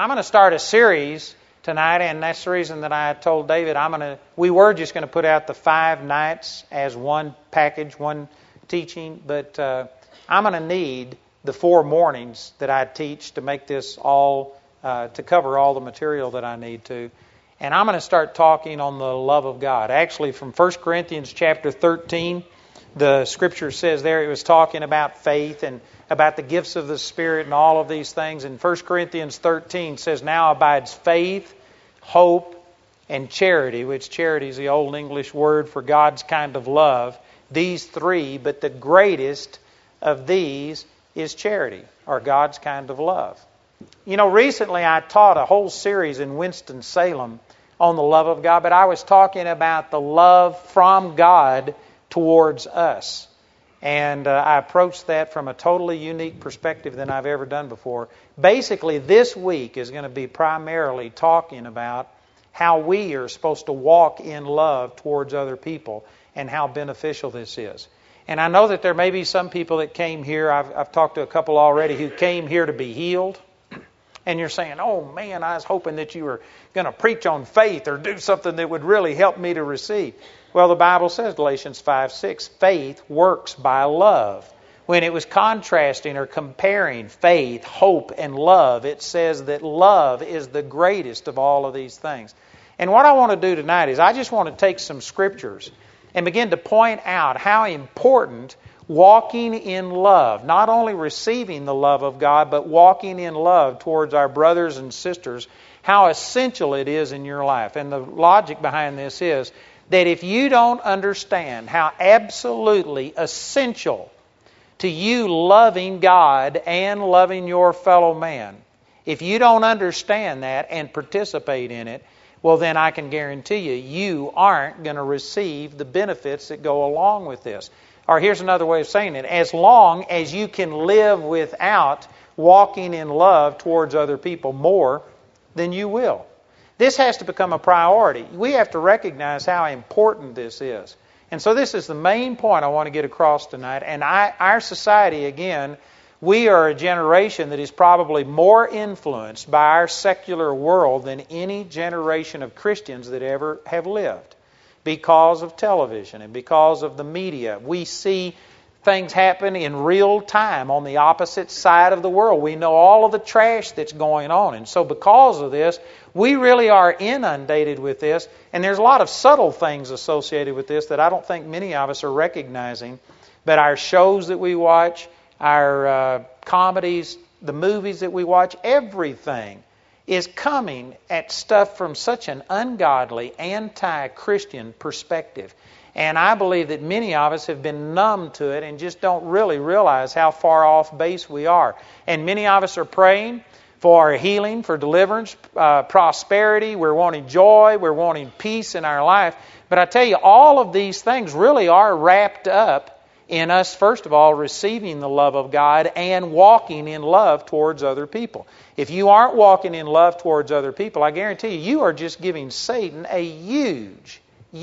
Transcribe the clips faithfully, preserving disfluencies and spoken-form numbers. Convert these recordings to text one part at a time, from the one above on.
I'm going to start a series tonight, and that's the reason that I told David I'm going to. We were just going to put out the five nights as one package, one teaching, but uh, I'm going to need the four mornings that I teach to make this all uh, to cover all the material that I need to. And I'm going to start talking on the love of God. Actually, from First Corinthians chapter thirteen, the Scripture says there it was talking about faith and about the gifts of the Spirit and all of these things. And First Corinthians thirteen says, now abides faith, hope, and charity, which charity is the old English word for God's kind of love. These three, but the greatest of these is charity, or God's kind of love. You know, recently I taught a whole series in Winston-Salem on the love of God, but I was talking about the love from God towards us. And uh, I approached that from a totally unique perspective than I've ever done before. Basically, this week is going to be primarily talking about how we are supposed to walk in love towards other people and how beneficial this is. And I know that there may be some people that came here, I've, I've talked to a couple already, who came here to be healed. And you're saying, oh man, I was hoping that you were going to preach on faith or do something that would really help me to receive. Well, the Bible says, Galatians five six, faith works by love. When it was contrasting or comparing faith, hope, and love, it says that love is the greatest of all of these things. And what I want to do tonight is I just want to take some scriptures and begin to point out how important walking in love, not only receiving the love of God, but walking in love towards our brothers and sisters, how essential it is in your life. And the logic behind this is that if you don't understand how absolutely essential to you loving God and loving your fellow man, if you don't understand that and participate in it, well then I can guarantee you, you aren't going to receive the benefits that go along with this. Or here's another way of saying it. As long as you can live without walking in love towards other people more, then you will. This has to become a priority. We have to recognize how important this is. And so this is the main point I want to get across tonight. And I, our society, again, we are a generation that is probably more influenced by our secular world than any generation of Christians that ever have lived. Because of television and because of the media. We see things happen in real time on the opposite side of the world. We know all of the trash that's going on. And so because of this, we really are inundated with this. And there's a lot of subtle things associated with this that I don't think many of us are recognizing. But our shows that we watch, our uh, comedies, the movies that we watch, everything is coming at stuff from such an ungodly, anti-Christian perspective. And I believe that many of us have been numb to it and just don't really realize how far off base we are. And many of us are praying for healing, for deliverance, uh, prosperity. We're wanting joy. We're wanting peace in our life. But I tell you, all of these things really are wrapped up in us, first of all, receiving the love of God and walking in love towards other people. If you aren't walking in love towards other people, I guarantee you, you are just giving Satan a huge,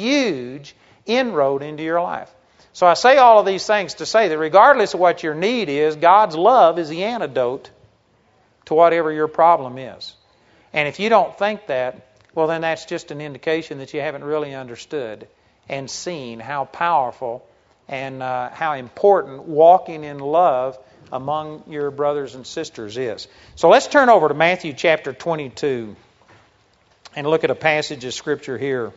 huge inroad into your life. So I say all of these things to say that regardless of what your need is, God's love is the antidote to whatever your problem is. And if you don't think that, well, then that's just an indication that you haven't really understood and seen how powerful and uh, how important walking in love among your brothers and sisters is. So let's turn over to Matthew chapter twenty-two and look at a passage of Scripture here.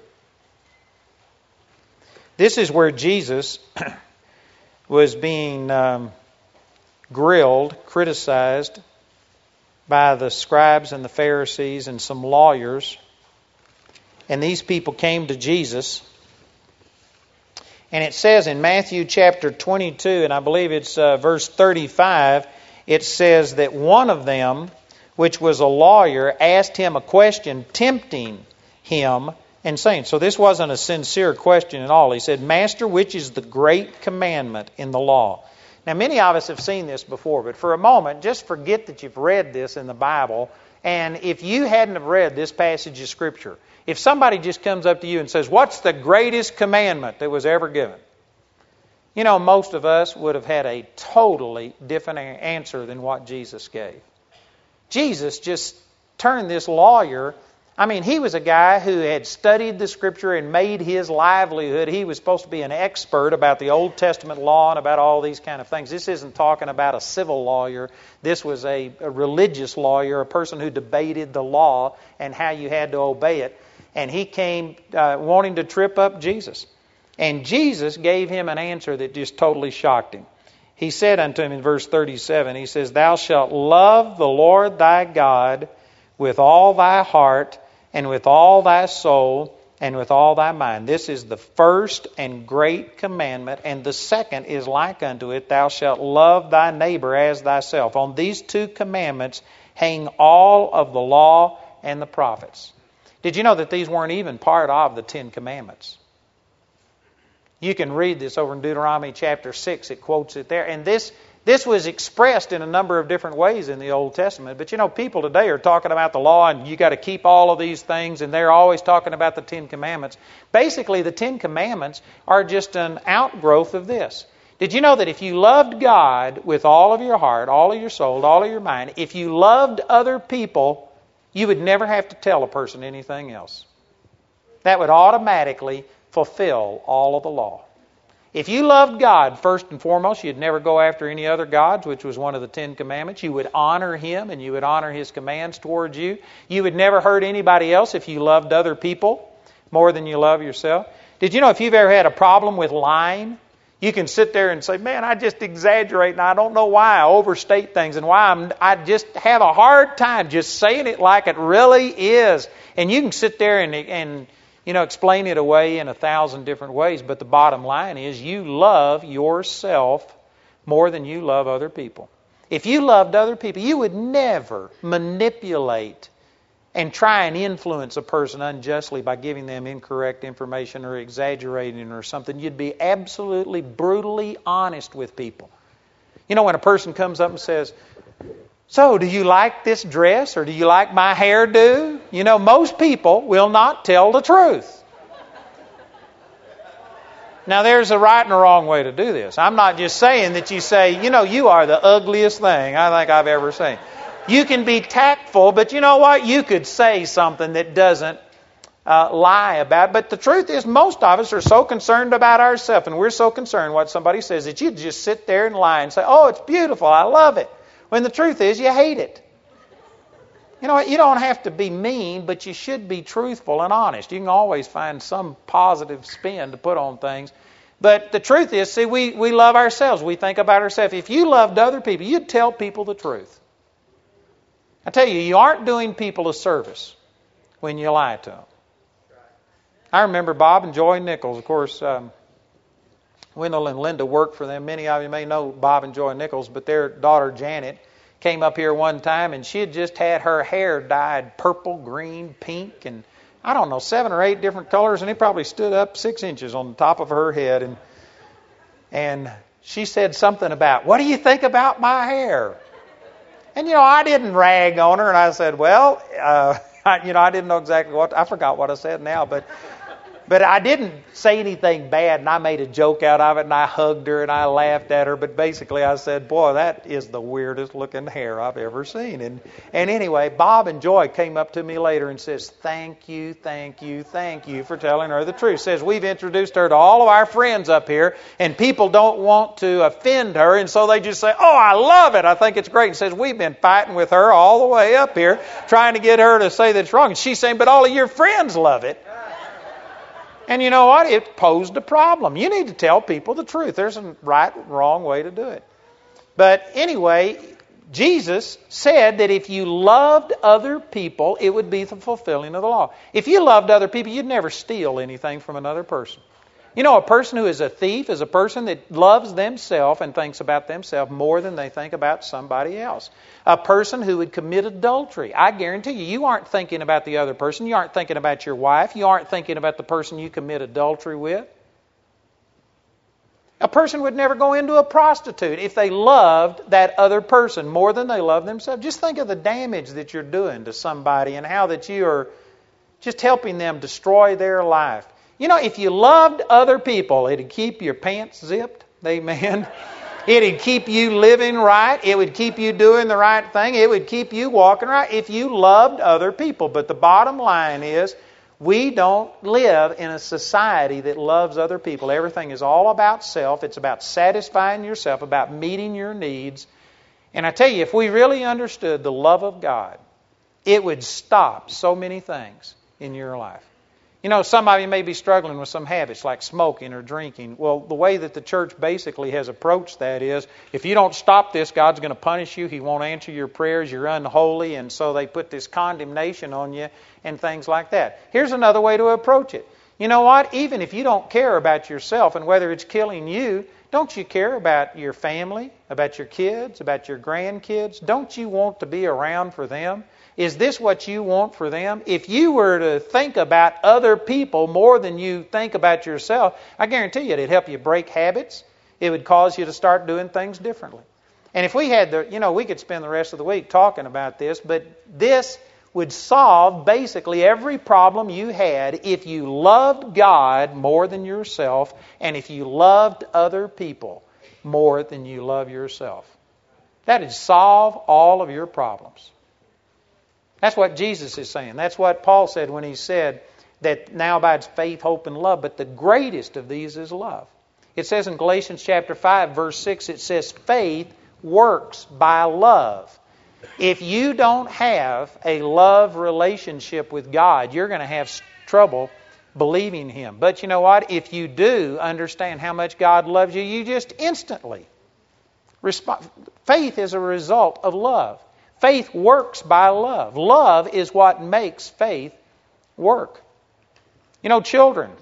This is where Jesus was being um, grilled, criticized by the scribes and the Pharisees and some lawyers. And these people came to Jesus. And it says in Matthew chapter twenty-two, and I believe it's uh, verse thirty-five, it says that one of them, which was a lawyer, asked him a question, tempting him and saying, so this wasn't a sincere question at all. He said, Master, which is the great commandment in the law? Now, many of us have seen this before, but for a moment, just forget that you've read this in the Bible. And if you hadn't have read this passage of Scripture, if somebody just comes up to you and says, what's the greatest commandment that was ever given? You know, most of us would have had a totally different answer than what Jesus gave. Jesus just turned this lawyer. I mean, he was a guy who had studied the Scripture and made his livelihood. He was supposed to be an expert about the Old Testament law and about all these kind of things. This isn't talking about a civil lawyer. This was a, a religious lawyer, a person who debated the law and how you had to obey it. And he came uh, wanting to trip up Jesus. And Jesus gave him an answer that just totally shocked him. He said unto him in verse thirty-seven, he says, Thou shalt love the Lord thy God with all thy heart, and with all thy soul, and with all thy mind. This is the first and great commandment, and the second is like unto it, Thou shalt love thy neighbor as thyself. On these two commandments hang all of the law and the prophets. Did you know that these weren't even part of the Ten Commandments? You can read this over in Deuteronomy chapter six. It quotes it there. And this This was expressed in a number of different ways in the Old Testament. But you know, people today are talking about the law and you got to keep all of these things, and they're always talking about the Ten Commandments. Basically, the Ten Commandments are just an outgrowth of this. Did you know that if you loved God with all of your heart, all of your soul, all of your mind, if you loved other people, you would never have to tell a person anything else? That would automatically fulfill all of the law. If you loved God first and foremost, you'd never go after any other gods, which was one of the Ten Commandments. You would honor Him and you would honor His commands towards you. You would never hurt anybody else if you loved other people more than you love yourself. Did you know if you've ever had a problem with lying, you can sit there and say, man, I just exaggerate and I don't know why I overstate things and why I'm, I just have a hard time just saying it like it really is. And you can sit there and, and you know, explain it away in a thousand different ways. But the bottom line is you love yourself more than you love other people. If you loved other people, you would never manipulate and try and influence a person unjustly by giving them incorrect information or exaggerating or something. You'd be absolutely brutally honest with people. You know, when a person comes up and says, so, do you like this dress or do you like my hairdo? You know, most people will not tell the truth. Now, there's a right and a wrong way to do this. I'm not just saying that you say, you know, you are the ugliest thing I think I've ever seen. You can be tactful, but you know what? You could say something that doesn't uh, lie about it. But the truth is, most of us are so concerned about ourselves, and we're so concerned what somebody says, that you just sit there and lie and say, oh, it's beautiful, I love it. When the truth is, you hate it. You know what? You don't have to be mean, but you should be truthful and honest. You can always find some positive spin to put on things. But the truth is, see, we, we love ourselves. We think about ourselves. If you loved other people, you'd tell people the truth. I tell you, you aren't doing people a service when you lie to them. I remember Bob and Joy Nichols. Of course, um, Wendell and Linda worked for them. Many of you may know Bob and Joy Nichols, but their daughter Janet came up here one time and she had just had her hair dyed purple, green, pink, and I don't know, seven or eight different colors, and it probably stood up six inches on the top of her head. And and she said something about, what do you think about my hair? And, you know, I didn't rag on her, and I said, well, uh, I, you know, I didn't know exactly what, I forgot what I said now, but But I didn't say anything bad, and I made a joke out of it, and I hugged her, and I laughed at her. But basically I said, boy, that is the weirdest looking hair I've ever seen. And and anyway, Bob and Joy came up to me later and says, thank you, thank you, thank you for telling her the truth. Says, we've introduced her to all of our friends up here, and people don't want to offend her, and so they just say, oh, I love it, I think it's great. And says, we've been fighting with her all the way up here, trying to get her to say that it's wrong. And she's saying, but all of your friends love it. And you know what? It posed a problem. You need to tell people the truth. There's a right and wrong way to do it. But anyway, Jesus said that if you loved other people, it would be the fulfilling of the law. If you loved other people, you'd never steal anything from another person. You know, a person who is a thief is a person that loves themselves and thinks about themselves more than they think about somebody else. A person who would commit adultery, I guarantee you, you aren't thinking about the other person. You aren't thinking about your wife. You aren't thinking about the person you commit adultery with. A person would never go into a prostitute if they loved that other person more than they love themselves. Just think of the damage that you're doing to somebody and how that you are just helping them destroy their life. You know, if you loved other people, it'd keep your pants zipped. Amen. It'd keep you living right. It would keep you doing the right thing. It would keep you walking right if you loved other people. But the bottom line is, we don't live in a society that loves other people. Everything is all about self. It's about satisfying yourself, about meeting your needs. And I tell you, if we really understood the love of God, it would stop so many things in your life. You know, some of you may be struggling with some habits like smoking or drinking. Well, the way that the church basically has approached that is, if you don't stop this, God's going to punish you. He won't answer your prayers. You're unholy. And so they put this condemnation on you and things like that. Here's another way to approach it. You know what? Even if you don't care about yourself and whether it's killing you, don't you care about your family, about your kids, about your grandkids? Don't you want to be around for them? Is this what you want for them? If you were to think about other people more than you think about yourself, I guarantee you it'd help you break habits. It would cause you to start doing things differently. And if we had the, you know, we could spend the rest of the week talking about this, but this would solve basically every problem you had if you loved God more than yourself and if you loved other people more than you love yourself. That would solve all of your problems. That's what Jesus is saying. That's what Paul said when he said that now abides faith, hope, and love. But the greatest of these is love. It says in Galatians chapter five, verse six, it says, faith works by love. If you don't have a love relationship with God, you're going to have trouble believing Him. But you know what? If you do understand how much God loves you, you just instantly respond. Faith is a result of love. Faith works by love. Love is what makes faith work. You know, children,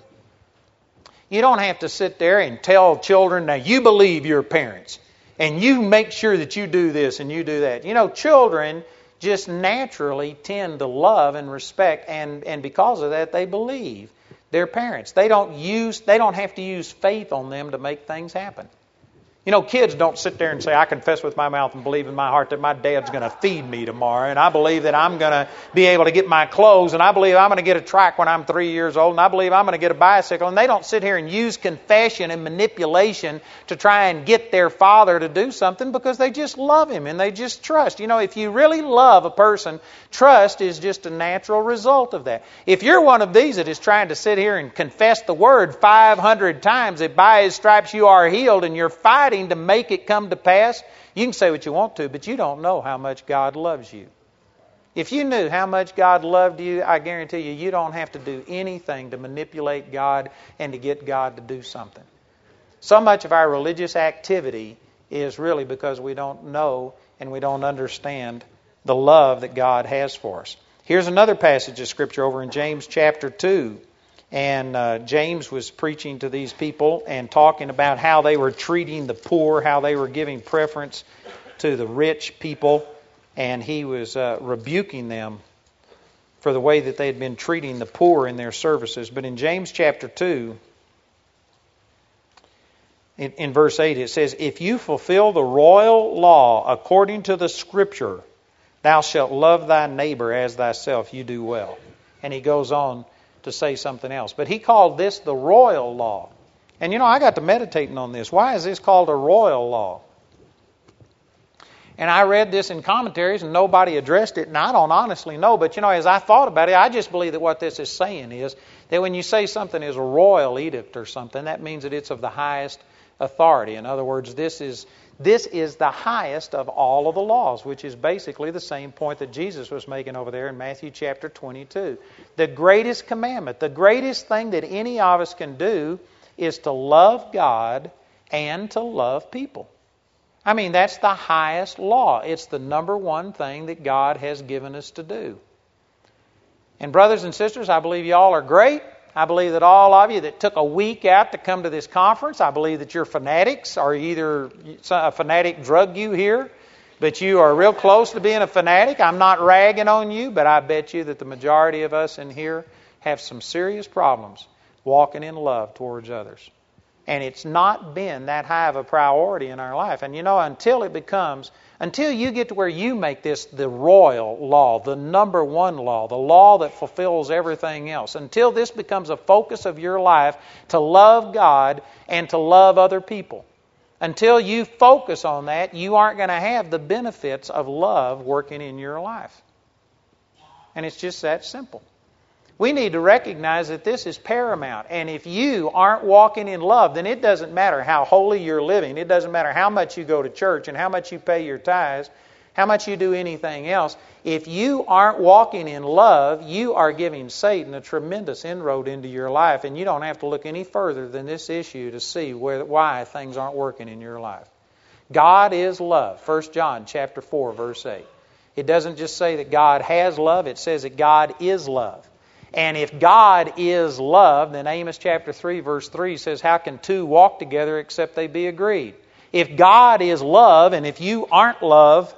you don't have to sit there and tell children, now you believe your parents, and you make sure that you do this and you do that. You know, children just naturally tend to love and respect, and, and because of that, they believe their parents. They don't use, they don't have to use faith on them to make things happen. You know, kids don't sit there and say, I confess with my mouth and believe in my heart that my dad's going to feed me tomorrow, and I believe that I'm going to be able to get my clothes, and I believe I'm going to get a track when I'm three years old, and I believe I'm going to get a bicycle. And they don't sit here and use confession and manipulation to try and get their father to do something, because they just love him and they just trust. You know, if you really love a person, trust is just a natural result of that. If you're one of these that is trying to sit here and confess the word five hundred times that by His stripes you are healed, and you're fighting to make it come to pass, you can say what you want to, but you don't know how much God loves you. If you knew how much God loved you, I guarantee you, you don't have to do anything to manipulate God and to get God to do something. So much of our religious activity is really because we don't know and we don't understand the love that God has for us. Here's another passage of Scripture over in James chapter two. And uh, James was preaching to these people and talking about how they were treating the poor, how they were giving preference to the rich people. And he was uh, rebuking them for the way that they had been treating the poor in their services. But in James chapter two, in, in verse eight, it says, if you fulfill the royal law according to the Scripture, thou shalt love thy neighbor as thyself, you do well. And he goes on to say something else. But he called this the royal law. And you know, I got to meditating on this. Why is this called a royal law? And I read this in commentaries and nobody addressed it, and I don't honestly know. But you know, as I thought about it, I just believe that what this is saying is that when you say something is a royal edict or something, that means that it's of the highest authority. In other words, this is This is the highest of all of the laws, which is basically the same point that Jesus was making over there in Matthew chapter twenty-two. The greatest commandment, the greatest thing that any of us can do is to love God and to love people. I mean, that's the highest law. It's the number one thing that God has given us to do. And brothers and sisters, I believe you all are great. I believe that all of you that took a week out to come to this conference, I believe that you're fanatics, or either a fanatic drug you here, but you are real close to being a fanatic. I'm not ragging on you, but I bet you that the majority of us in here have some serious problems walking in love towards others. And it's not been that high of a priority in our life. And you know, until it becomes, until you get to where you make this the royal law, the number one law, the law that fulfills everything else, until this becomes a focus of your life to love God and to love other people, Until you focus on that, you aren't going to have the benefits of love working in your life. And it's just that simple. We need to recognize that this is paramount. And if you aren't walking in love, then it doesn't matter how holy you're living. It doesn't matter how much you go to church and how much you pay your tithes, how much you do anything else. If you aren't walking in love, you are giving Satan a tremendous inroad into your life. And you don't have to look any further than this issue to see where, why things aren't working in your life. God is love. First John chapter four, verse eight. It doesn't just say that God has love. It says that God is love. And if God is love, then Amos chapter three, verse three says, how can two walk together except they be agreed? If God is love, and if you aren't love,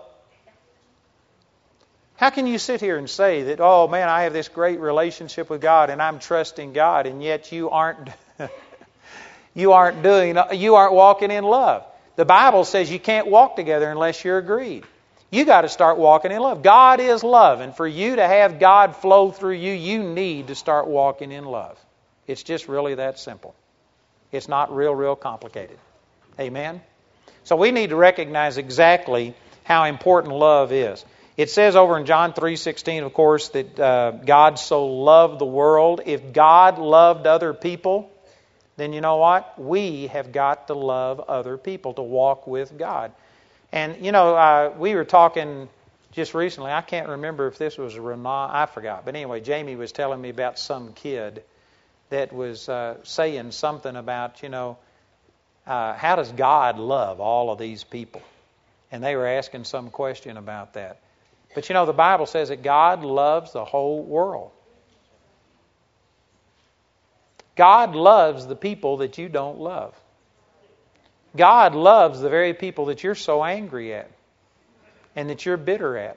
how can you sit here and say that, oh man, I have this great relationship with God and I'm trusting God, and yet you aren't you aren't doing you aren't walking in love? The Bible says you can't walk together unless you're agreed. You got to start walking in love. God is love, and for you to have God flow through you, you need to start walking in love. It's just really that simple. It's not real, real complicated. Amen? So we need to recognize exactly how important love is. It says over in John three sixteen, of course, that uh, God so loved the world. If God loved other people, then you know what? We have got to love other people to walk with God. And, you know, uh, we were talking just recently. I can't remember if this was Renan. I forgot. But anyway, Jamie was telling me about some kid that was uh, saying something about, you know, uh, how does God love all of these people? And they were asking some question about that. But, you know, the Bible says that God loves the whole world. God loves the people that you don't love. God loves the very people that you're so angry at and that you're bitter at.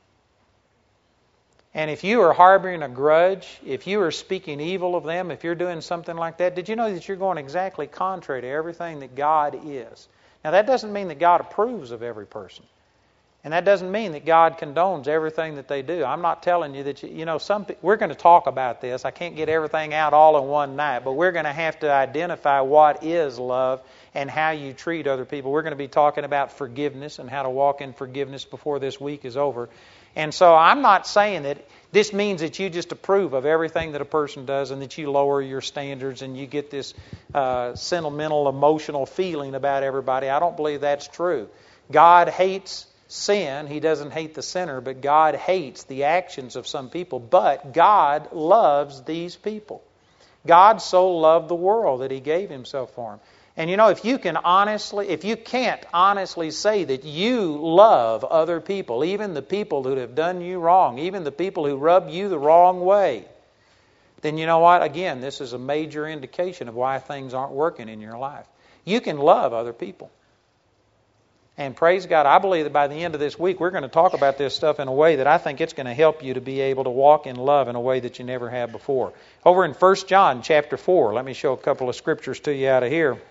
And if you are harboring a grudge, if you are speaking evil of them, if you're doing something like that, did you know that you're going exactly contrary to everything that God is? Now, that doesn't mean that God approves of every person. And that doesn't mean that God condones everything that they do. I'm not telling you that, you, you know, some we're going to talk about this. I can't get everything out all in one night, but we're going to have to identify what is love and how you treat other people. We're going to be talking about forgiveness and how to walk in forgiveness before this week is over. And so I'm not saying that this means that you just approve of everything that a person does and that you lower your standards and you get this uh, sentimental, emotional feeling about everybody. I don't believe that's true. God hates sin. He doesn't hate the sinner, but God hates the actions of some people. But God loves these people. God so loved the world that He gave Himself for them. And you know, if you can honestly, if you can't honestly say that you love other people, even the people who have done you wrong, even the people who rub you the wrong way, then you know what? Again, this is a major indication of why things aren't working in your life. You can love other people. And praise God, I believe that by the end of this week, we're going to talk about this stuff in a way that I think it's going to help you to be able to walk in love in a way that you never have before. Over in First John chapter four, let me show a couple of scriptures to you out of here.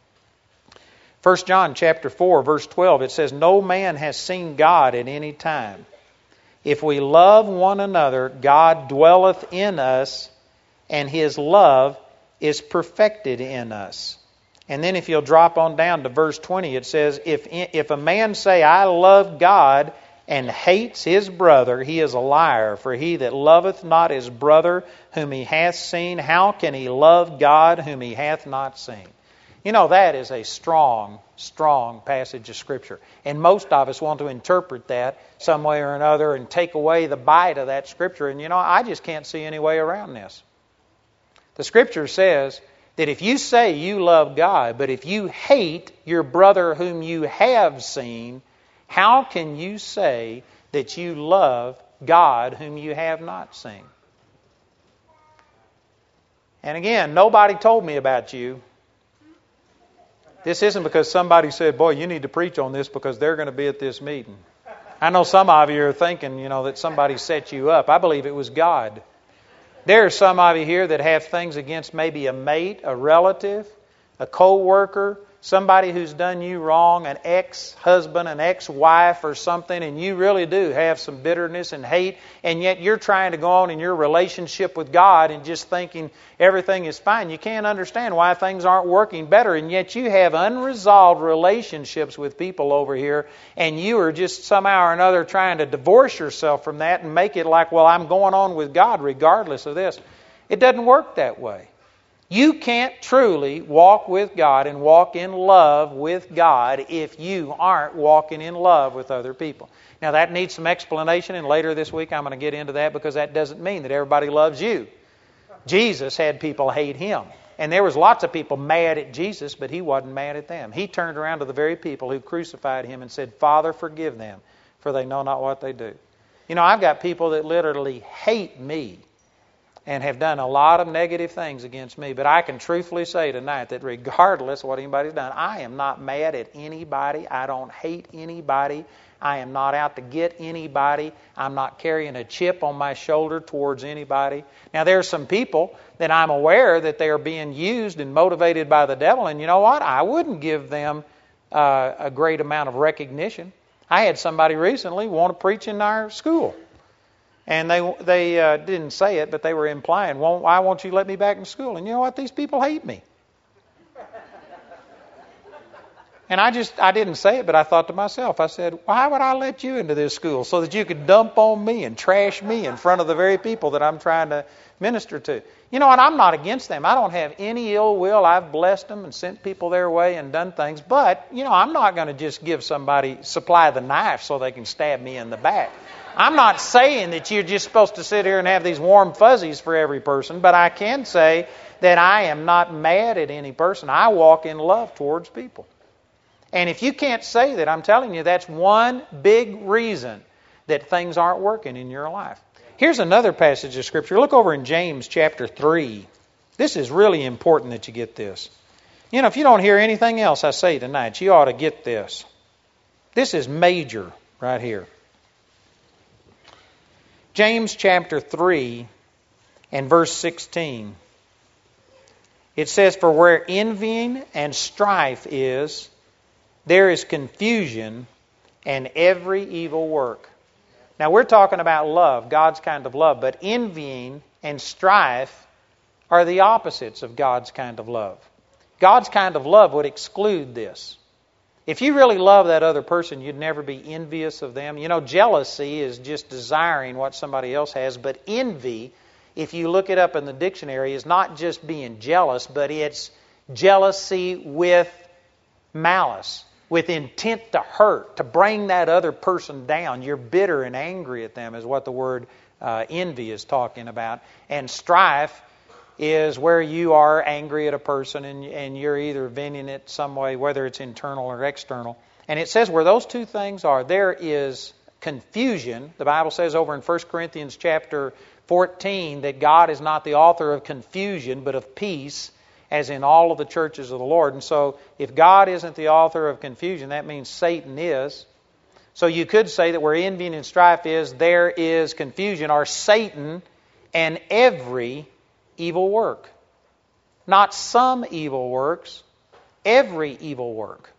First John chapter four, verse twelve, it says, "No man has seen God at any time. If we love one another, God dwelleth in us, and His love is perfected in us." And then if you'll drop on down to verse twenty, it says, if, if a man say, "I love God," and hates his brother, he is a liar. For he that loveth not his brother whom he hath seen, how can he love God whom he hath not seen? You know, that is a strong, strong passage of Scripture. And most of us want to interpret that some way or another and take away the bite of that Scripture. And you know, I just can't see any way around this. The Scripture says that if you say you love God, but if you hate your brother whom you have seen, how can you say that you love God whom you have not seen? And again, nobody told me about you. This isn't because somebody said, "Boy, you need to preach on this because they're going to be at this meeting." I know some of you are thinking, you know, that somebody set you up. I believe it was God. There are some of you here that have things against maybe a mate, a relative, a co-worker, somebody who's done you wrong, an ex-husband, an ex-wife or something, and you really do have some bitterness and hate, and yet you're trying to go on in your relationship with God and just thinking everything is fine. You can't understand why things aren't working better, and yet you have unresolved relationships with people over here, and you are just somehow or another trying to divorce yourself from that and make it like, well, I'm going on with God regardless of this. It doesn't work that way. You can't truly walk with God and walk in love with God if you aren't walking in love with other people. Now, that needs some explanation, and later this week I'm going to get into that, because that doesn't mean that everybody loves you. Jesus had people hate Him. And there was lots of people mad at Jesus, but He wasn't mad at them. He turned around to the very people who crucified Him and said, Father, forgive them, for they know not what they do. You know, I've got people that literally hate me and have done a lot of negative things against me. But I can truthfully say tonight that regardless of what anybody's done, I am not mad at anybody. I don't hate anybody. I am not out to get anybody. I'm not carrying a chip on my shoulder towards anybody. Now, there are some people that I'm aware that they are being used and motivated by the devil. And you know what? I wouldn't give them uh, a great amount of recognition. I had somebody recently want to preach in our school. And they they uh, didn't say it, but they were implying, well, why won't you let me back in school? And you know what? These people hate me. And I just, I didn't say it, but I thought to myself, I said, why would I let you into this school so that you could dump on me and trash me in front of the very people that I'm trying to minister to? You know what? I'm not against them. I don't have any ill will. I've blessed them and sent people their way and done things. But, you know, I'm not going to just give somebody, supply the knife so they can stab me in the back. I'm not saying that you're just supposed to sit here and have these warm fuzzies for every person, but I can say that I am not mad at any person. I walk in love towards people. And if you can't say that, I'm telling you, that's one big reason that things aren't working in your life. Here's another passage of Scripture. Look over in James chapter three. This is really important that you get this. You know, if you don't hear anything else I say tonight, you ought to get this. This is major right here. James chapter three and verse sixteen. It says, for where envying and strife is, there is confusion and every evil work. Now we're talking about love, God's kind of love, but envying and strife are the opposites of God's kind of love. God's kind of love would exclude this. If you really love that other person, you'd never be envious of them. You know, jealousy is just desiring what somebody else has, but envy, if you look it up in the dictionary, is not just being jealous, but it's jealousy with malice, with intent to hurt, to bring that other person down. You're bitter and angry at them is what the word uh, envy is talking about. And strife is where you are angry at a person and, and you're either venting it some way, whether it's internal or external. And it says where those two things are, there is confusion. The Bible says over in First Corinthians chapter fourteen that God is not the author of confusion but of peace, as in all of the churches of the Lord. And so if God isn't the author of confusion, that means Satan is. So you could say that where envy and strife is, there is confusion, or Satan and every evil work. Not some evil works, every evil work.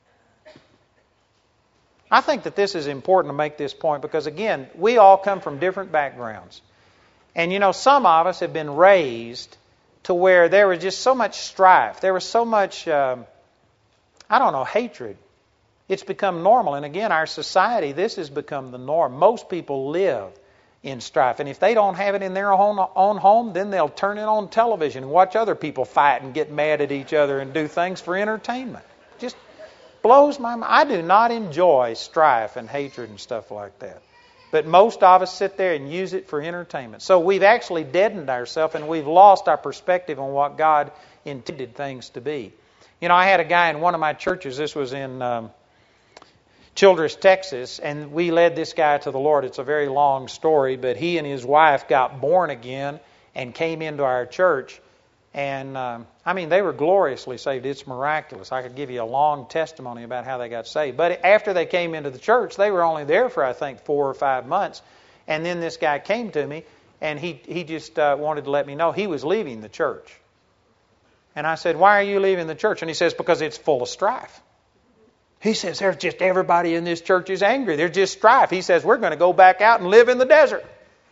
I think that this is important to make this point because, again, we all come from different backgrounds. And, you know, some of us have been raised to where there was just so much strife. There was so much, um, I don't know, hatred. It's become normal. And again, our society, this has become the norm. Most people live in strife. And if they don't have it in their own, own home, then they'll turn it on television and watch other people fight and get mad at each other and do things for entertainment. Just blows my mind. I do not enjoy strife and hatred and stuff like that. But most of us sit there and use it for entertainment. So we've actually deadened ourselves and we've lost our perspective on what God intended things to be. You know, I had a guy in one of my churches, this was in um, Childress, Texas, and we led this guy to the Lord. It's a very long story, but he and his wife got born again and came into our church. And, um, I mean, they were gloriously saved. It's miraculous. I could give you a long testimony about how they got saved. But after they came into the church, they were only there for, I think, four or five months. And then this guy came to me, and he, he just uh, wanted to let me know he was leaving the church. And I said, why are you leaving the church? And he says, because it's full of strife. He says, there's just everybody in this church is angry. There's just strife. He says, we're going to go back out and live in the desert.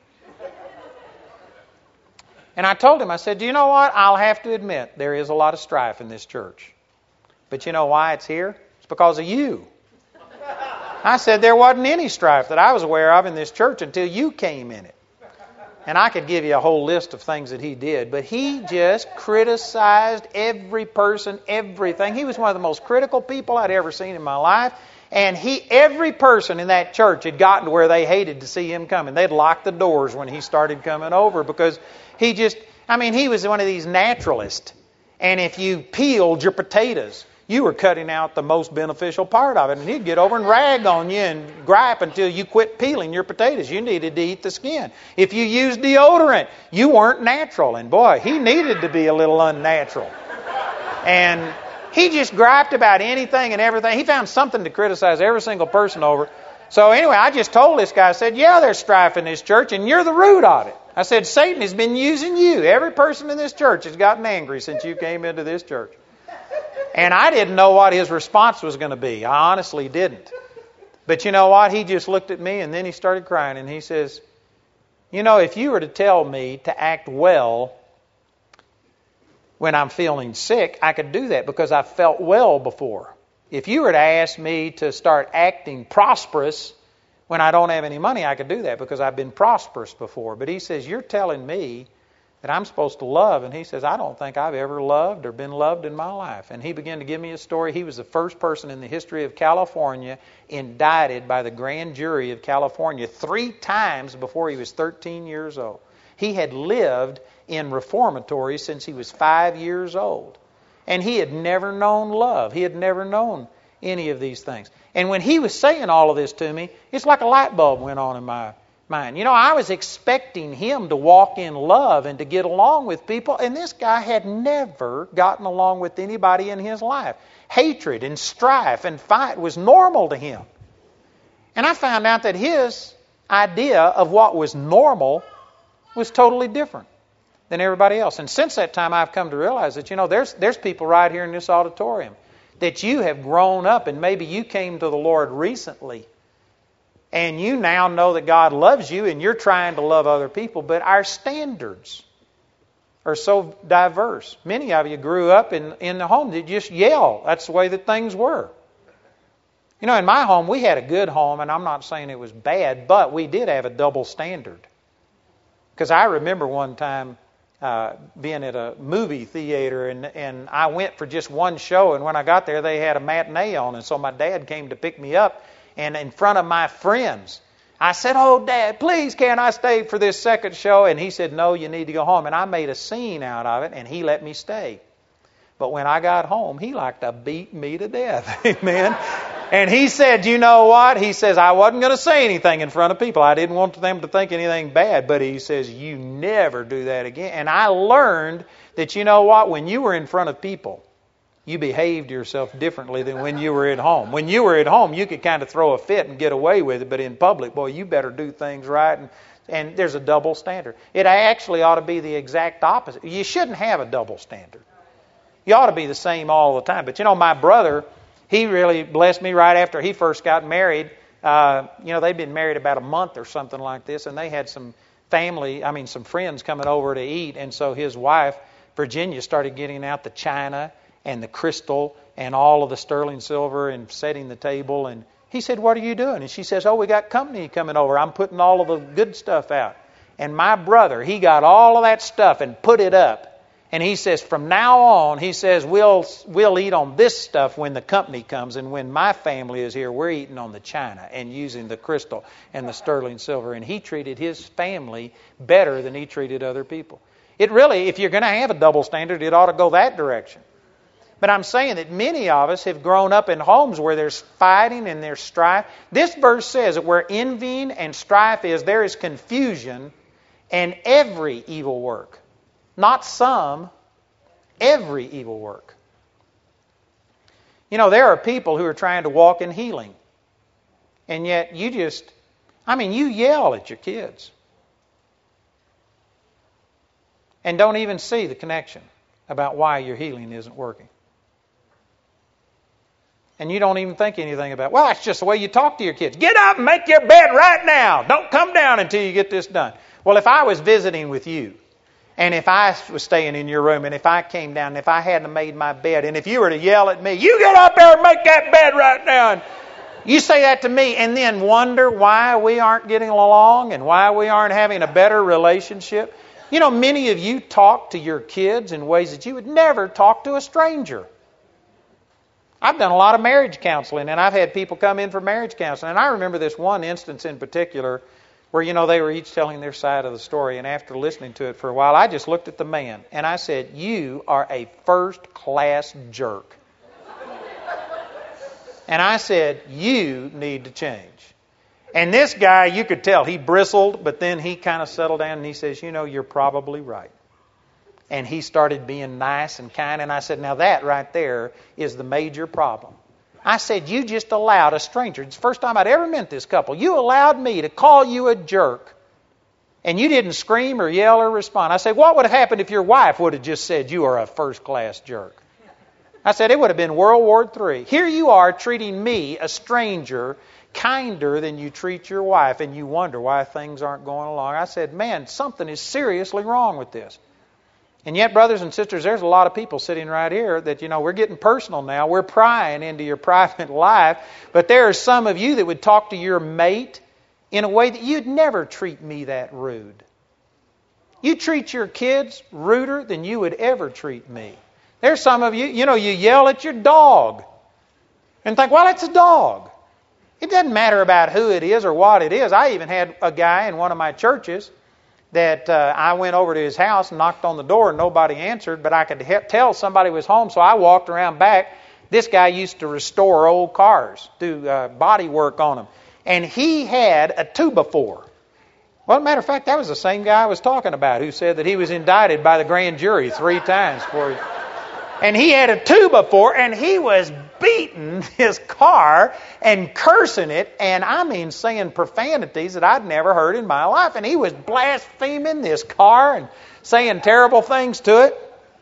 And I told him, I said, do you know what? I'll have to admit, there is a lot of strife in this church. But you know why it's here? It's because of you. I said, there wasn't any strife that I was aware of in this church until you came in it. And I could give you a whole list of things that he did, but he just criticized every person, everything. He was one of the most critical people I'd ever seen in my life. And he, every person in that church had gotten to where they hated to see him coming. They'd lock the doors when he started coming over because he just, I mean, he was one of these naturalists. And if you peeled your potatoes, you were cutting out the most beneficial part of it. And he'd get over and rag on you and gripe until you quit peeling your potatoes. You needed to eat the skin. If you used deodorant, you weren't natural. And boy, he needed to be a little unnatural. And he just griped about anything and everything. He found something to criticize every single person over. So anyway, I just told this guy, I said, yeah, there's strife in this church, and you're the root of it. I said, Satan has been using you. Every person in this church has gotten angry since you came into this church. And I didn't know what his response was going to be. I honestly didn't. But you know what? He just looked at me and then he started crying and he says, you know, if you were to tell me to act well when I'm feeling sick, I could do that because I've felt well before. If you were to ask me to start acting prosperous when I don't have any money, I could do that because I've been prosperous before. But he says, you're telling me that I'm supposed to love. And he says, I don't think I've ever loved or been loved in my life. And he began to give me a story. He was the first person in the history of California indicted by the grand jury of California three times before he was thirteen years old. He had lived in reformatories since he was five years old. And he had never known love. He had never known any of these things. And when he was saying all of this to me, it's like a light bulb went on in my mind. You know, I was expecting him to walk in love and to get along with people, and this guy had never gotten along with anybody in his life. Hatred and strife and fight was normal to him. And I found out that his idea of what was normal was totally different than everybody else. And since that time, I've come to realize that, you know, there's there's people right here in this auditorium that you have grown up, and maybe you came to the Lord recently, and you now know that God loves you and you're trying to love other people, but our standards are so diverse. Many of you grew up in, in the home that just yell. That's the way that things were. You know, in my home, we had a good home, and I'm not saying it was bad, but we did have a double standard. Because I remember one time uh, being at a movie theater, and, and I went for just one show, and when I got there, they had a matinee on, and so my dad came to pick me up. And in front of my friends, I said, oh, Dad, please, can I stay for this second show? And he said, no, you need to go home. And I made a scene out of it, and he let me stay. But when I got home, he liked to beat me to death. Amen. And he said, you know what? He says, I wasn't going to say anything in front of people. I didn't want them to think anything bad. But he says, you never do that again. And I learned that, you know what? When you were in front of people, you behaved yourself differently than when you were at home. When you were at home, you could kind of throw a fit and get away with it, but in public, boy, you better do things right, and, and there's a double standard. It actually ought to be the exact opposite. You shouldn't have a double standard. You ought to be the same all the time. But you know, my brother, he really blessed me right after he first got married. Uh, you know, they'd been married about a month or something like this, and they had some family, I mean, some friends coming over to eat, and so his wife, Virginia, started getting out the china and the crystal and all of the sterling silver and setting the table. And he said, what are you doing? And she says, oh, we got company coming over. I'm putting all of the good stuff out. And my brother, he got all of that stuff and put it up. And he says, from now on, he says, we'll we'll eat on this stuff when the company comes. And when my family is here, we're eating on the china and using the crystal and the sterling silver. And he treated his family better than he treated other people. It really, if you're going to have a double standard, it ought to go that direction. But I'm saying that many of us have grown up in homes where there's fighting and there's strife. This verse says that where envying and strife is, there is confusion and every evil work. Not some, every evil work. You know, there are people who are trying to walk in healing. And yet you just, I mean, you yell at your kids. And don't even see the connection. about why your healing isn't working. And you don't even think anything about, well, that's just the way you talk to your kids. Get up and make your bed right now. Don't come down until you get this done. Well, if I was visiting with you, and if I was staying in your room, and if I came down, and if I hadn't made my bed, and if you were to yell at me, you get up there and make that bed right now, and you say that to me, and then wonder why we aren't getting along and why we aren't having a better relationship. You know, many of you talk to your kids in ways that you would never talk to a stranger. I've done a lot of marriage counseling, and I've had people come in for marriage counseling. And I remember this one instance in particular where, you know, they were each telling their side of the story. And after listening to it for a while, I just looked at the man, and I said, you are a first-class jerk. And I said, you need to change. And this guy, you could tell, he bristled, but then he kind of settled down, and he says, you know, you're probably right. And he started being nice and kind. And I said, now that right there is the major problem. I said, you just allowed a stranger. It's the first time I'd ever met this couple. You allowed me to call you a jerk. And you didn't scream or yell or respond. I said, what would have happened if your wife would have just said you are a first-class jerk? I said, it would have been World War Three. Here you are treating me, a stranger, kinder than you treat your wife. And you wonder why things aren't going along. I said, man, something is seriously wrong with this. And yet, brothers and sisters, there's a lot of people sitting right here that, you know, we're getting personal now. We're prying into your private life. But there are some of you that would talk to your mate in a way that you'd never treat me that rude. You treat your kids ruder than you would ever treat me. There's some of you, you know, you yell at your dog and think, well, it's a dog. It doesn't matter about who it is or what it is. I even had a guy in one of my churches that uh, I went over to his house and knocked on the door and nobody answered, but I could he- tell somebody was home, so I walked around back. This guy used to restore old cars, do uh, body work on them, and he had a two by four. Well, as a matter of fact, that was the same guy I was talking about who said that he was indicted by the grand jury three times for it. And he had a two by four, and he was beating his car and cursing it, and I mean saying profanities that I'd never heard in my life. And he was blaspheming this car and saying terrible things to it.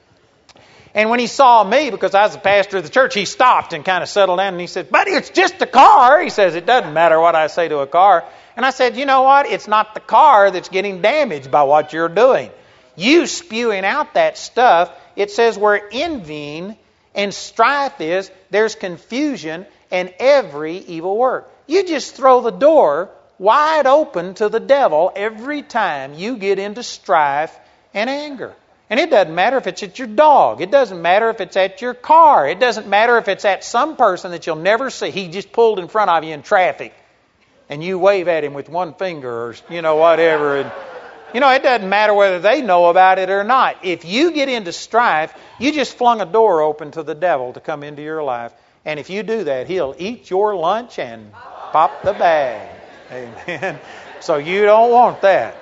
And when he saw me, because I was the pastor of the church, he stopped and kind of settled down, and he said, buddy, it's just a car. He says, it doesn't matter what I say to a car. And I said, you know what? It's not the car that's getting damaged by what you're doing. You spewing out that stuff. It says where envying and strife is, there's confusion and every evil work. You just throw the door wide open to the devil every time you get into strife and anger. And it doesn't matter if it's at your dog. It doesn't matter if it's at your car. It doesn't matter if it's at some person that you'll never see. He just pulled in front of you in traffic and you wave at him with one finger or, you know, whatever. And, you know, it doesn't matter whether they know about it or not. If you get into strife, you just flung a door open to the devil to come into your life. And if you do that, he'll eat your lunch and pop the bag. Amen. So you don't want that.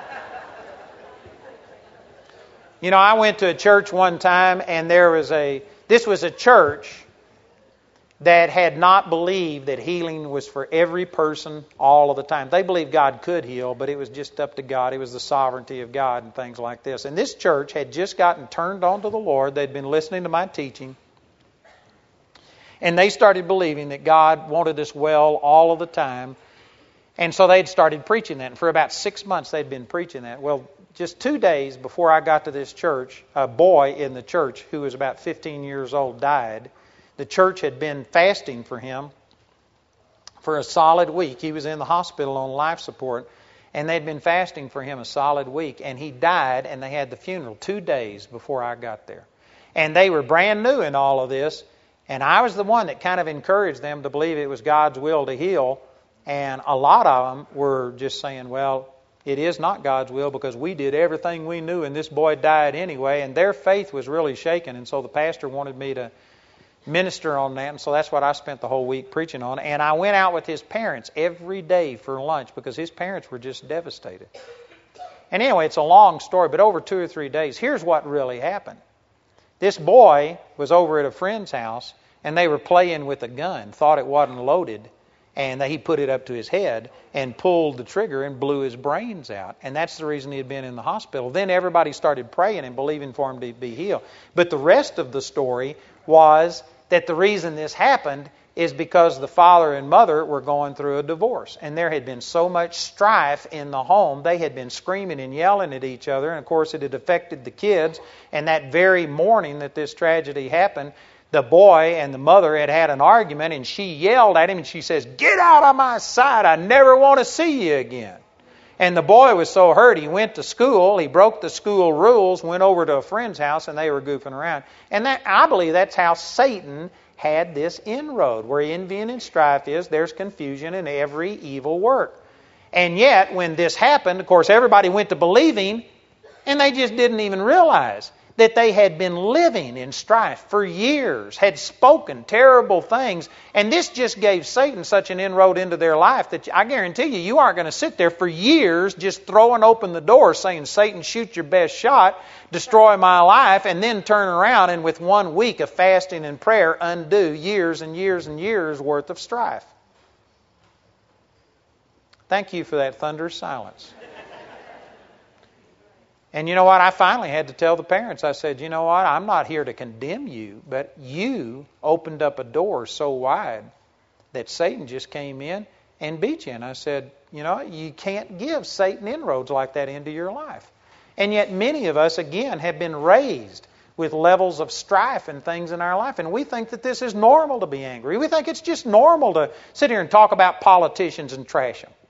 You know, I went to a church one time, and there was a, this was a church that had not believed that healing was for every person all of the time. They believed God could heal, but it was just up to God. It was the sovereignty of God and things like this. And this church had just gotten turned on to the Lord. They'd been listening to my teaching. And they started believing that God wanted us well all of the time. And so they'd started preaching that. And for about six months they'd been preaching that. Well, just two days before I got to this church, a boy in the church who was about fifteen years old died. The church had been fasting for him for a solid week. He was in the hospital on life support, and they'd been fasting for him a solid week. And he died, and they had the funeral two days before I got there. And they were brand new in all of this, and I was the one that kind of encouraged them to believe it was God's will to heal. And a lot of them were just saying, well, it is not God's will because we did everything we knew, and this boy died anyway. And their faith was really shaken, and so the pastor wanted me to minister on that, and so that's what I spent the whole week preaching on. And I went out with his parents every day for lunch because his parents were just devastated. And anyway, it's a long story, but over two or three days, here's what really happened. This boy was over at a friend's house, and they were playing with a gun, thought it wasn't loaded, And he put it up to his head and pulled the trigger and blew his brains out. And that's the reason he had been in the hospital. Then everybody started praying and believing for him to be healed. But the rest of the story was that the reason this happened is because the father and mother were going through a divorce. And there had been so much strife in the home. They had been screaming and yelling at each other. And of course it had affected the kids. And that very morning that this tragedy happened, the boy and the mother had had an argument, and she yelled at him, and she says, "Get out of my sight. I never want to see you again." And the boy was so hurt, he went to school. He broke the school rules, went over to a friend's house, and they were goofing around. And that, I believe that's how Satan had this inroad. Where envy and strife is, there's confusion in every evil work. And yet, when this happened, of course, everybody went to believing, and they just didn't even realize that they had been living in strife for years, had spoken terrible things, and this just gave Satan such an inroad into their life that I guarantee you, you aren't going to sit there for years just throwing open the door saying, "Satan, shoot your best shot, destroy my life," and then turn around and with one week of fasting and prayer undo years and years and years worth of strife. Thank you for that thunderous silence. And you know what? I finally had to tell the parents. I said, you know what? I'm not here to condemn you, but you opened up a door so wide that Satan just came in and beat you. And I said, you know, you can't give Satan inroads like that into your life. And yet many of us, again, have been raised with levels of strife and things in our life. And we think that this is normal to be angry. We think it's just normal to sit here and talk about politicians and trash them.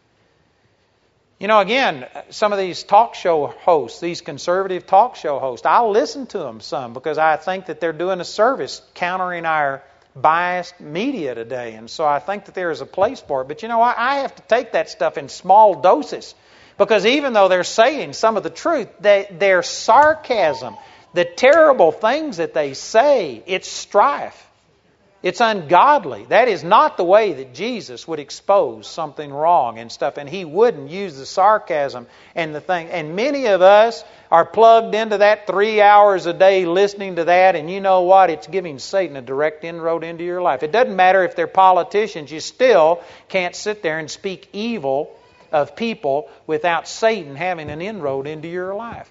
You know, again, some of these talk show hosts, these conservative talk show hosts, I'll listen to them some because I think that they're doing a service countering our biased media today. And so I think that there is a place for it. But you know what? I have to take that stuff in small doses because even though they're saying some of the truth, they, their sarcasm, the terrible things that they say, it's strife. It's ungodly. That is not the way that Jesus would expose something wrong and stuff. And He wouldn't use the sarcasm and the thing. And many of us are plugged into that three hours a day listening to that. And you know what? It's giving Satan a direct inroad into your life. It doesn't matter if they're politicians. You still can't sit there and speak evil of people without Satan having an inroad into your life.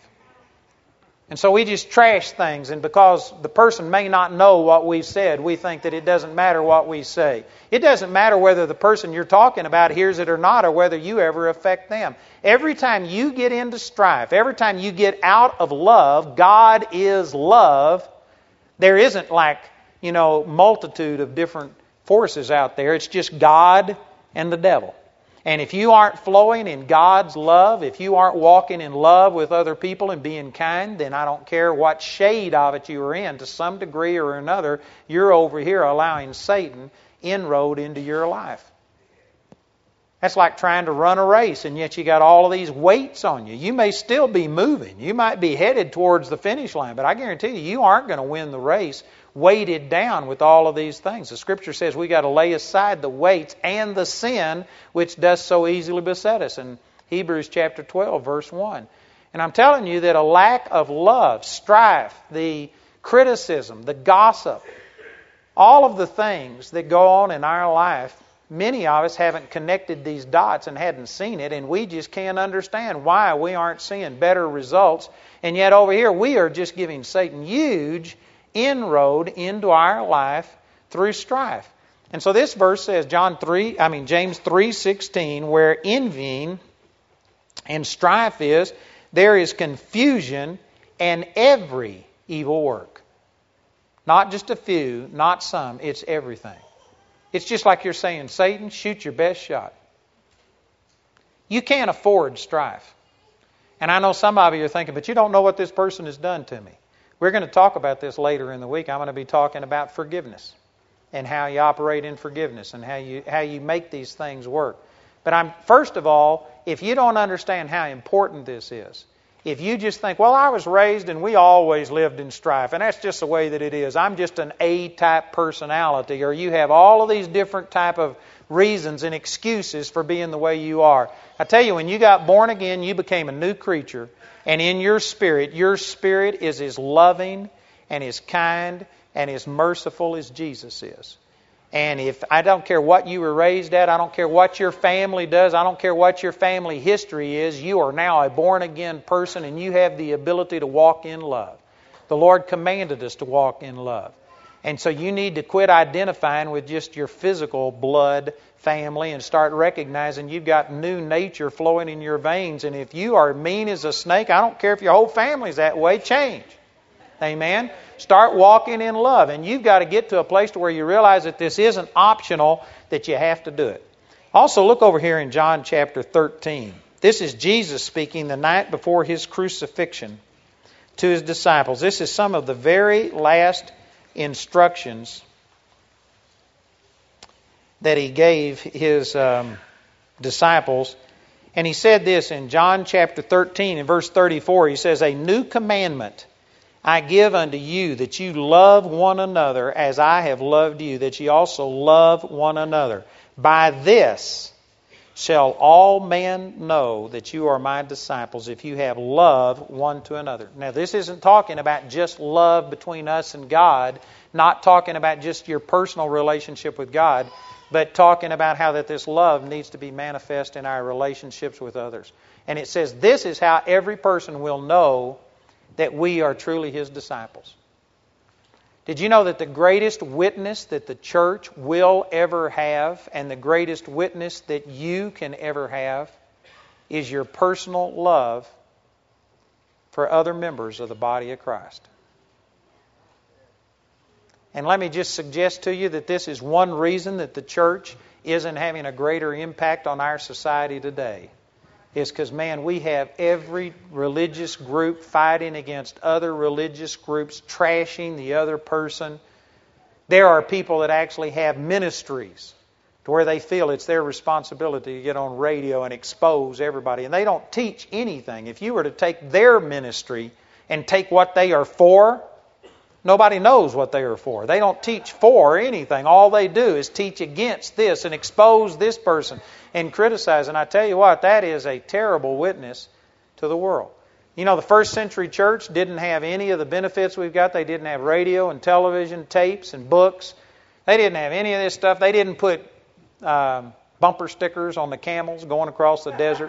And so we just trash things, and because the person may not know what we've said, we think that it doesn't matter what we say. It doesn't matter whether the person you're talking about hears it or not, or whether you ever affect them. Every time you get into strife, every time you get out of love, God is love. There isn't like, you know, multitude of different forces out there. It's just God and the devil. And if you aren't flowing in God's love, if you aren't walking in love with other people and being kind, then I don't care what shade of it you are in, to some degree or another, you're over here allowing Satan inroad into your life. That's like trying to run a race, and yet you got all of these weights on you. You may still be moving. You might be headed towards the finish line, but I guarantee you, you aren't going to win the race weighted down with all of these things. The Scripture says we got to lay aside the weights and the sin which does so easily beset us in Hebrews chapter twelve, verse one. And I'm telling you that a lack of love, strife, the criticism, the gossip, all of the things that go on in our life, many of us haven't connected these dots and hadn't seen it, and we just can't understand why we aren't seeing better results. And yet over here we are just giving Satan huge inroad into our life through strife. And so this verse says, John three, I mean James three sixteen, where envying and strife is, there is confusion and every evil work. Not just a few, not some, it's everything. It's just like you're saying, Satan, shoot your best shot. You can't afford strife. And I know some of you are thinking, but you don't know what this person has done to me. We're going to talk about this later in the week. I'm going to be talking about forgiveness and how you operate in forgiveness and how you how you make these things work. But I'm first of all, if you don't understand how important this is, if you just think, well, I was raised and we always lived in strife, and that's just the way that it is. I'm just an A-type personality, or you have all of these different type of reasons and excuses for being the way you are. I tell you, when you got born again, you became a new creature. And in your spirit, your spirit is as loving and as kind and as merciful as Jesus is. And if I don't care what you were raised at, I don't care what your family does, I don't care what your family history is, you are now a born-again person and you have the ability to walk in love. The Lord commanded us to walk in love. And so you need to quit identifying with just your physical blood family and start recognizing you've got new nature flowing in your veins. And if you are mean as a snake, I don't care if your whole family's that way, change. Amen? Start walking in love. And you've got to get to a place to where you realize that this isn't optional, that you have to do it. Also, look over here in John chapter thirteen. This is Jesus speaking the night before His crucifixion to His disciples. This is some of the very last instructions that He gave His um, disciples. And He said this in John chapter thirteen, in verse thirty-four. He says, "A new commandment I give unto you, that you love one another as I have loved you, that ye also love one another. By this shall all men know that you are my disciples, if you have love one to another." Now, this isn't talking about just love between us and God, not talking about just your personal relationship with God, but talking about how that this love needs to be manifest in our relationships with others. And it says this is how every person will know that we are truly His disciples. Did you know that the greatest witness that the church will ever have, and the greatest witness that you can ever have, is your personal love for other members of the body of Christ? And let me just suggest to you that this is one reason that the church isn't having a greater impact on our society today. Is because, man, we have every religious group fighting against other religious groups, trashing the other person. There are people that actually have ministries to where they feel it's their responsibility to get on radio and expose everybody. And they don't teach anything. If you were to take their ministry and take what they are for, nobody knows what they are for. They don't teach for anything. All they do is teach against this and expose this person and criticize. And I tell you what, that is a terrible witness to the world. You know, the first century church didn't have any of the benefits we've got. They didn't have radio and television, tapes and books. They didn't have any of this stuff. They didn't put um, bumper stickers on the camels going across the desert.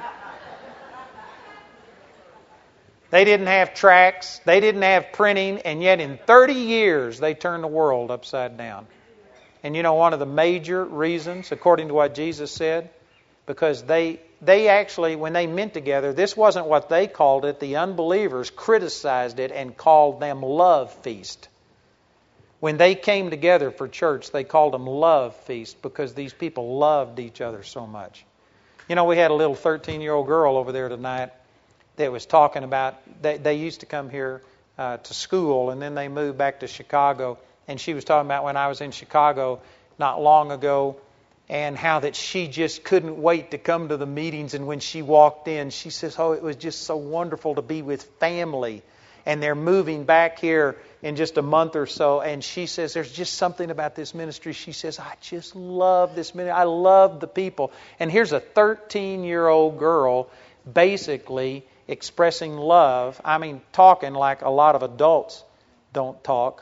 They didn't have tracts. They didn't have printing. And yet in thirty years, they turned the world upside down. And you know, one of the major reasons, according to what Jesus said, because they they actually, when they met together, this wasn't what they called it. The unbelievers criticized it and called them love feast. When they came together for church, they called them love feast because these people loved each other so much. You know, we had a little thirteen-year-old girl over there tonight that was talking about, they, they used to come here uh, to school, and then they moved back to Chicago. And she was talking about when I was in Chicago not long ago, and how that she just couldn't wait to come to the meetings. And when she walked in, she says, oh, it was just so wonderful to be with family. And they're moving back here in just a month or so. And she says, there's just something about this ministry. She says, I just love this ministry. I love the people. And here's a thirteen-year-old girl basically expressing love. I mean, talking like a lot of adults don't talk.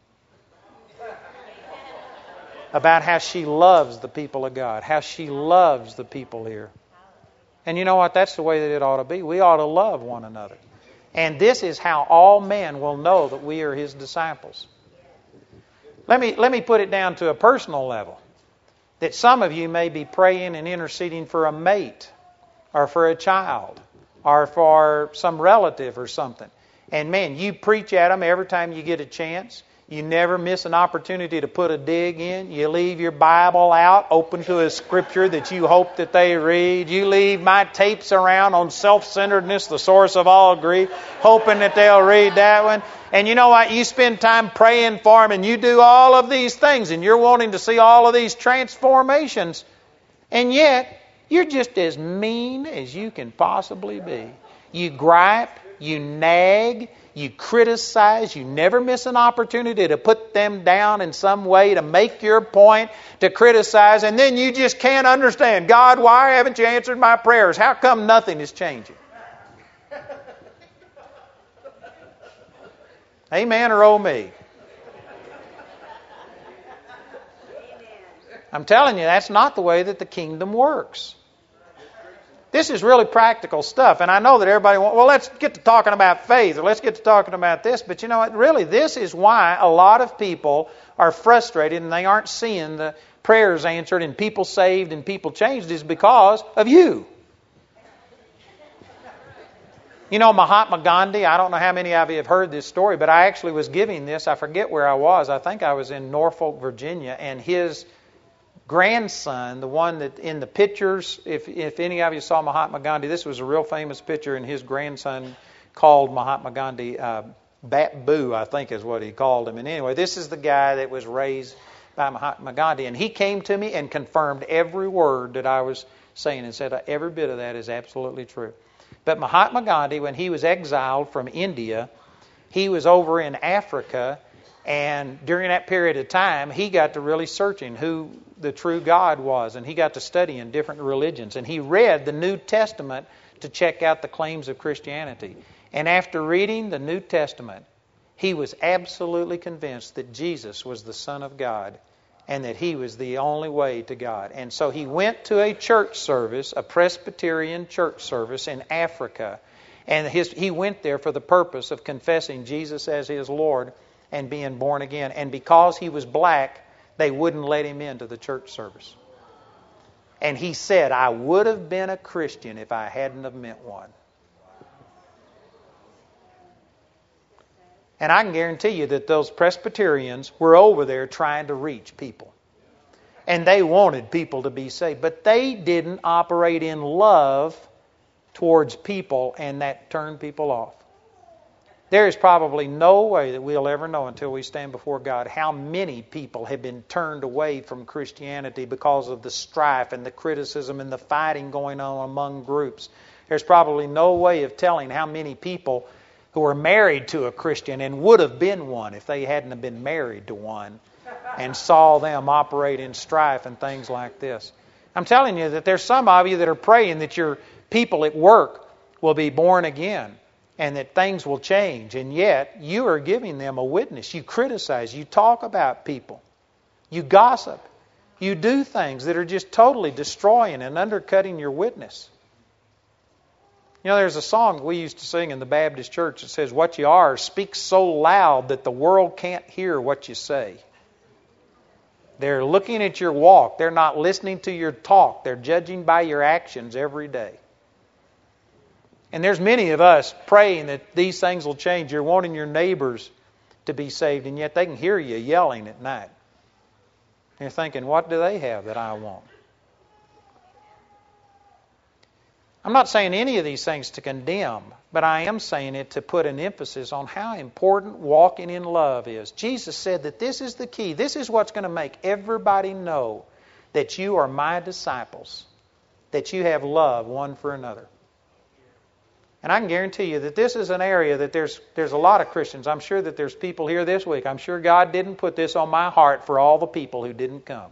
About how she loves the people of God, how she loves the people here. And you know what? That's the way that it ought to be. We ought to love one another. And this is how all men will know that we are His disciples. Let me, let me put it down to a personal level. That some of you may be praying and interceding for a mate, or for a child, or for some relative or something. And man, you preach at them every time you get a chance. You never miss an opportunity to put a dig in. You leave your Bible out, open to a scripture that you hope that they read. You leave my tapes around on self-centeredness, the source of all grief, hoping that they'll read that one. And you know what? You spend time praying for them, and you do all of these things, and you're wanting to see all of these transformations. And yet, you're just as mean as you can possibly be. You gripe, you nag, you criticize, you never miss an opportunity to put them down in some way, to make your point, to criticize, and then you just can't understand. God, why haven't you answered my prayers? How come nothing is changing? Amen or oh me? I'm telling you, that's not the way that the kingdom works. This is really practical stuff. And I know that everybody wants, well, let's get to talking about faith, or let's get to talking about this. But you know what? Really, this is why a lot of people are frustrated and they aren't seeing the prayers answered and people saved and people changed, is because of you. You know, Mahatma Gandhi, I don't know how many of you have heard this story, but I actually was giving this. I forget where I was. I think I was in Norfolk, Virginia, and his grandson, the one that in the pictures, if if any of you saw Mahatma Gandhi, this was a real famous picture, and his grandson called Mahatma Gandhi uh, Bat Boo, I think is what he called him. And anyway, this is the guy that was raised by Mahatma Gandhi, and he came to me and confirmed every word that I was saying and said every bit of that is absolutely true. But Mahatma Gandhi, when he was exiled from India, he was over in Africa, and during that period of time, he got to really searching who the true God was, and he got to studying different religions, and he read the New Testament to check out the claims of Christianity. And after reading the New Testament, he was absolutely convinced that Jesus was the Son of God and that he was the only way to God. And so he went to a church service, a Presbyterian church service in Africa, and his, he went there for the purpose of confessing Jesus as his Lord and being born again. And because he was black, they wouldn't let him into the church service. And he said, I would have been a Christian if I hadn't have met one. And I can guarantee you that those Presbyterians were over there trying to reach people. And they wanted people to be saved. But they didn't operate in love towards people, and that turned people off. There is probably no way that we'll ever know until we stand before God how many people have been turned away from Christianity because of the strife and the criticism and the fighting going on among groups. There's probably no way of telling how many people who are married to a Christian and would have been one if they hadn't have been married to one and saw them operate in strife and things like this. I'm telling you that there's some of you that are praying that your people at work will be born again and that things will change, and yet you are giving them a witness. You criticize, you talk about people, you gossip, you do things that are just totally destroying and undercutting your witness. You know, there's a song we used to sing in the Baptist church that says, what you are speaks so loud that the world can't hear what you say. They're looking at your walk. They're not listening to your talk. They're judging by your actions every day. And there's many of us praying that these things will change. You're wanting your neighbors to be saved, and yet they can hear you yelling at night. And you're thinking, what do they have that I want? I'm not saying any of these things to condemn, but I am saying it to put an emphasis on how important walking in love is. Jesus said that this is the key. This is what's going to make everybody know that you are my disciples, that you have love one for another. And I can guarantee you that this is an area that there's there's a lot of Christians. I'm sure that there's people here this week. I'm sure God didn't put this on my heart for all the people who didn't come.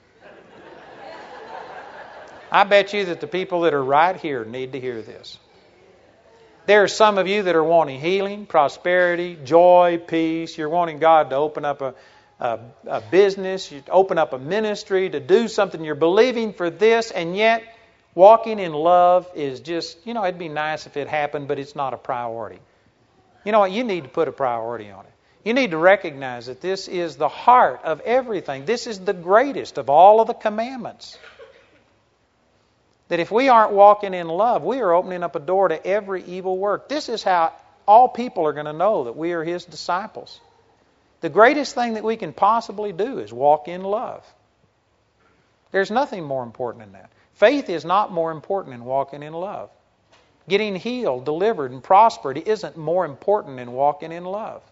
I bet you that the people that are right here need to hear this. There are some of you that are wanting healing, prosperity, joy, peace. You're wanting God to open up a, a, a business, you open up a ministry, to do something. You're believing for this, and yet walking in love is just, you know, it'd be nice if it happened, but it's not a priority. You know what? You need to put a priority on it. You need to recognize that this is the heart of everything. This is the greatest of all of the commandments. That if we aren't walking in love, we are opening up a door to every evil work. This is how all people are going to know that we are His disciples. The greatest thing that we can possibly do is walk in love. There's nothing more important than that. Faith is not more important than walking in love. Getting healed, delivered, and prospered isn't more important than walking in love.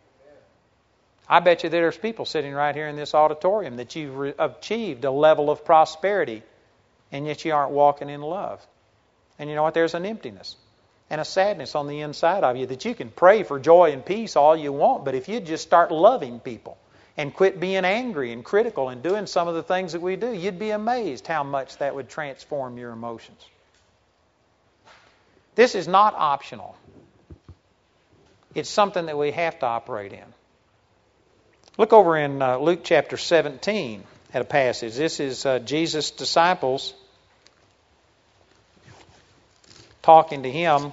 I bet you that there's people sitting right here in this auditorium that you've re- achieved a level of prosperity, and yet you aren't walking in love. And you know what? There's an emptiness and a sadness on the inside of you that you can pray for joy and peace all you want, but if you just start loving people and quit being angry and critical and doing some of the things that we do, you'd be amazed how much that would transform your emotions. This is not optional. It's something that we have to operate in. Look over in uh, Luke chapter seventeen. at a passage. This is uh, Jesus' disciples talking to him.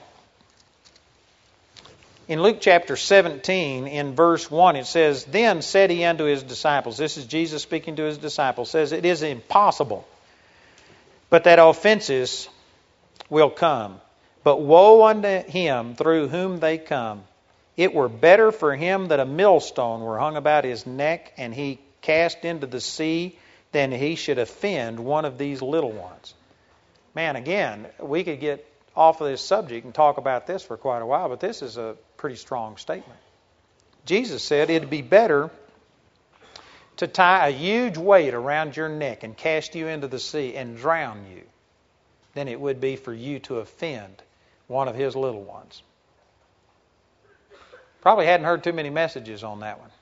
In Luke chapter seventeen, in verse one, it says, Then said he unto his disciples, this is Jesus speaking to his disciples, says, It is impossible, but that offenses will come. But woe unto him through whom they come. It were better for him that a millstone were hung about his neck, and he cast into the sea, than he should offend one of these little ones. Man, again, we could get off of this subject and talk about this for quite a while, but this is a pretty strong statement. Jesus said it'd be better to tie a huge weight around your neck and cast you into the sea and drown you than it would be for you to offend one of his little ones. Probably hadn't heard too many messages on that one.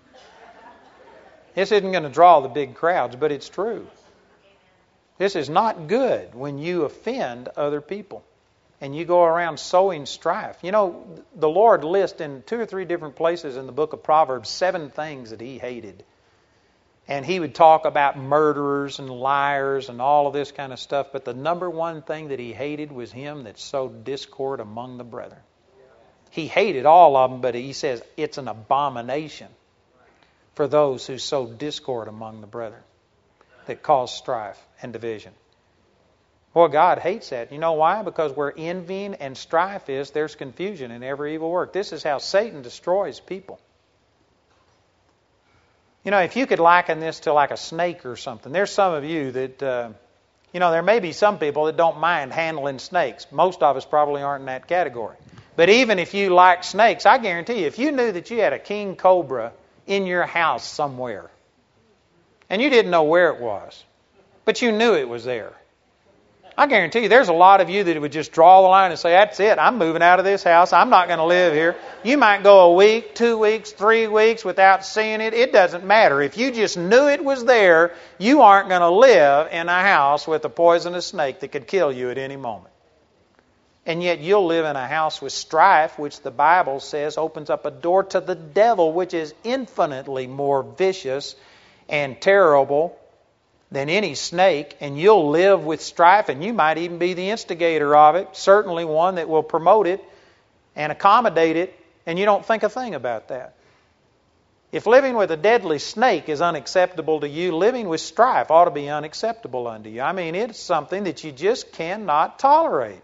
This isn't going to draw the big crowds, but it's true. This is not good when you offend other people and you go around sowing strife. You know, the Lord lists in two or three different places in the book of Proverbs seven things that he hated. And he would talk about murderers and liars and all of this kind of stuff. But the number one thing that he hated was him that sowed discord among the brethren. He hated all of them, but he says it's an abomination for those who sow discord among the brethren, that cause strife and division. Well, God hates that. You know why? Because where envying and strife is, there's confusion in every evil work. This is how Satan destroys people. You know, if you could liken this to like a snake or something, there's some of you that, uh, you know, there may be some people that don't mind handling snakes. Most of us probably aren't in that category. But even if you like snakes, I guarantee you, if you knew that you had a king cobra in your house somewhere, and you didn't know where it was, but you knew it was there, I guarantee you there's a lot of you that would just draw the line and say, that's it, I'm moving out of this house, I'm not going to live here. You might go a week, two weeks, three weeks without seeing it. It doesn't matter. If you just knew it was there, you aren't going to live in a house with a poisonous snake that could kill you at any moment. And yet you'll live in a house with strife, which the Bible says opens up a door to the devil, which is infinitely more vicious and terrible than any snake. And you'll live with strife, and you might even be the instigator of it, certainly one that will promote it and accommodate it, and you don't think a thing about that. If living with a deadly snake is unacceptable to you, living with strife ought to be unacceptable unto you. I mean, it's something that you just cannot tolerate.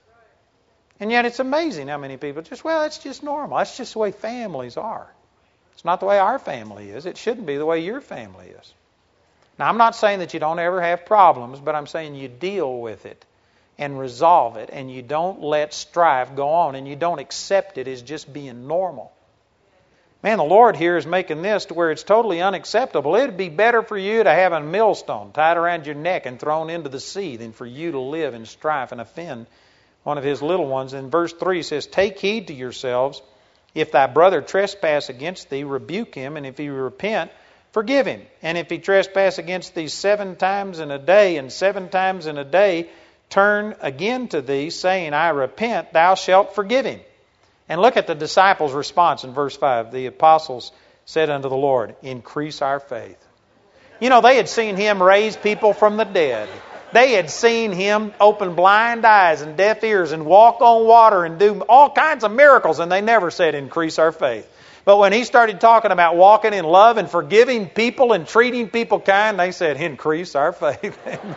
And yet it's amazing how many people just, well, it's just normal. That's just the way families are. It's not the way our family is. It shouldn't be the way your family is. Now, I'm not saying that you don't ever have problems, but I'm saying you deal with it and resolve it, and you don't let strife go on, and you don't accept it as just being normal. Man, the Lord here is making this to where it's totally unacceptable. It would be better for you to have a millstone tied around your neck and thrown into the sea than for you to live in strife and offend one of his little ones. In verse three says, Take heed to yourselves. If thy brother trespass against thee, rebuke him, and if he repent, forgive him. And if he trespass against thee seven times in a day, and seven times in a day turn again to thee, saying, I repent, thou shalt forgive him. And look at the disciples' response in verse five. The apostles said unto the Lord, Increase our faith. You know, they had seen him raise people from the dead. They had seen him open blind eyes and deaf ears and walk on water and do all kinds of miracles, and they never said, Increase our faith. But when he started talking about walking in love and forgiving people and treating people kind, they said, Increase our faith.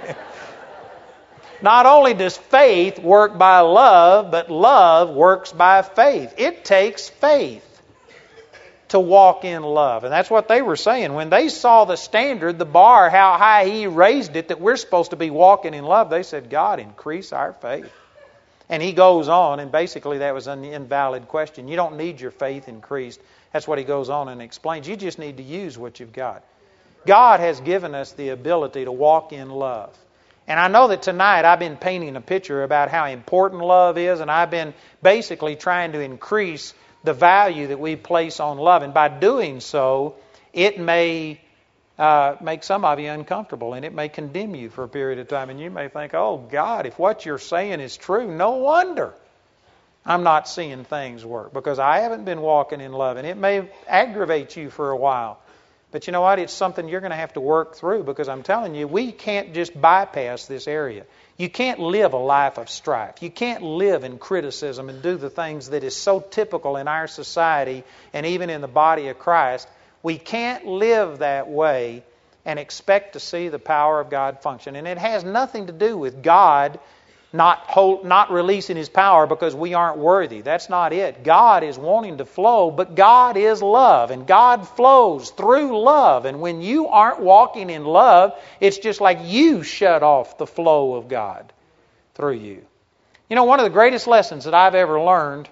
Not only does faith work by love, but love works by faith. It takes faith to walk in love. And that's what they were saying. When they saw the standard, the bar, how high he raised it, that we're supposed to be walking in love, they said, God, increase our faith. And he goes on, and basically that was an invalid question. You don't need your faith increased. That's what he goes on and explains. You just need to use what you've got. God has given us the ability to walk in love. And I know that tonight I've been painting a picture about how important love is, and I've been basically trying to increase the value that we place on love. And by doing so, it may uh, make some of you uncomfortable, and it may condemn you for a period of time. And you may think, oh, God, if what you're saying is true, no wonder I'm not seeing things work, because I haven't been walking in love. And it may aggravate you for a while. But you know what? It's something you're going to have to work through, because I'm telling you, we can't just bypass this area. You can't live a life of strife. You can't live in criticism and do the things that is so typical in our society and even in the body of Christ. We can't live that way and expect to see the power of God function. And it has nothing to do with God not hold, not releasing His power because we aren't worthy. That's not it. God is wanting to flow, but God is love, and God flows through love. And when you aren't walking in love, it's just like you shut off the flow of God through you. You know, one of the greatest lessons that I've ever learned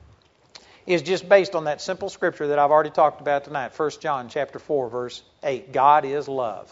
is just based on that simple scripture that I've already talked about tonight, First John chapter four, verse eight. God is love.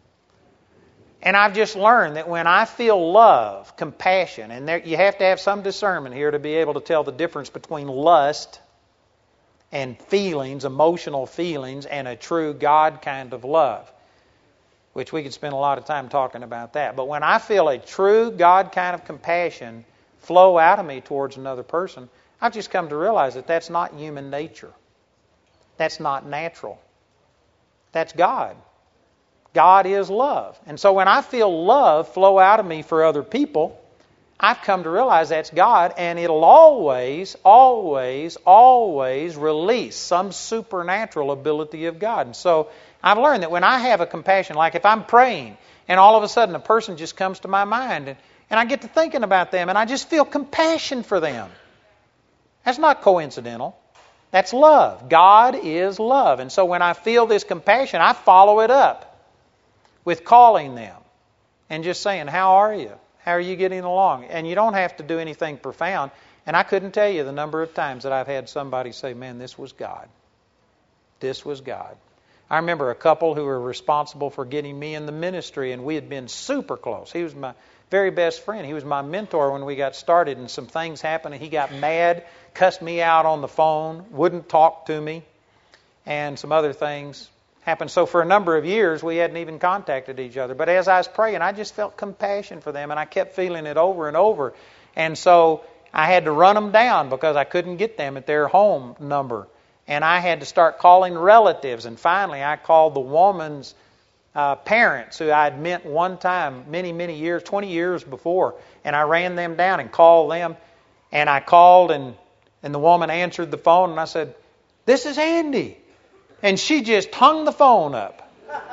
And I've just learned that when I feel love, compassion, and there, you have to have some discernment here to be able to tell the difference between lust and feelings, emotional feelings, and a true God kind of love, which we could spend a lot of time talking about that. But when I feel a true God kind of compassion flow out of me towards another person, I've just come to realize that that's not human nature. That's not natural. That's God. God is love. And so when I feel love flow out of me for other people, I've come to realize that's God, and it'll always, always, always release some supernatural ability of God. And so I've learned that when I have a compassion, like if I'm praying, and all of a sudden a person just comes to my mind, and, and I get to thinking about them, and I just feel compassion for them. That's not coincidental. That's love. God is love. And so when I feel this compassion, I follow it up with calling them and just saying, how are you? How are you getting along? And you don't have to do anything profound. And I couldn't tell you the number of times that I've had somebody say, man, this was God. This was God. I remember a couple who were responsible for getting me in the ministry, and we had been super close. He was my very best friend. He was my mentor when we got started, and some things happened, and he got mad, cussed me out on the phone, wouldn't talk to me, and some other things happened. So for a number of years, we hadn't even contacted each other. But as I was praying, I just felt compassion for them, and I kept feeling it over and over. And so I had to run them down because I couldn't get them at their home number. And I had to start calling relatives. And finally, I called the woman's uh, parents, who I had met one time many, many years, twenty years before. And I ran them down and called them. And I called, and, and the woman answered the phone, and I said, this is Andy. And she just hung the phone up.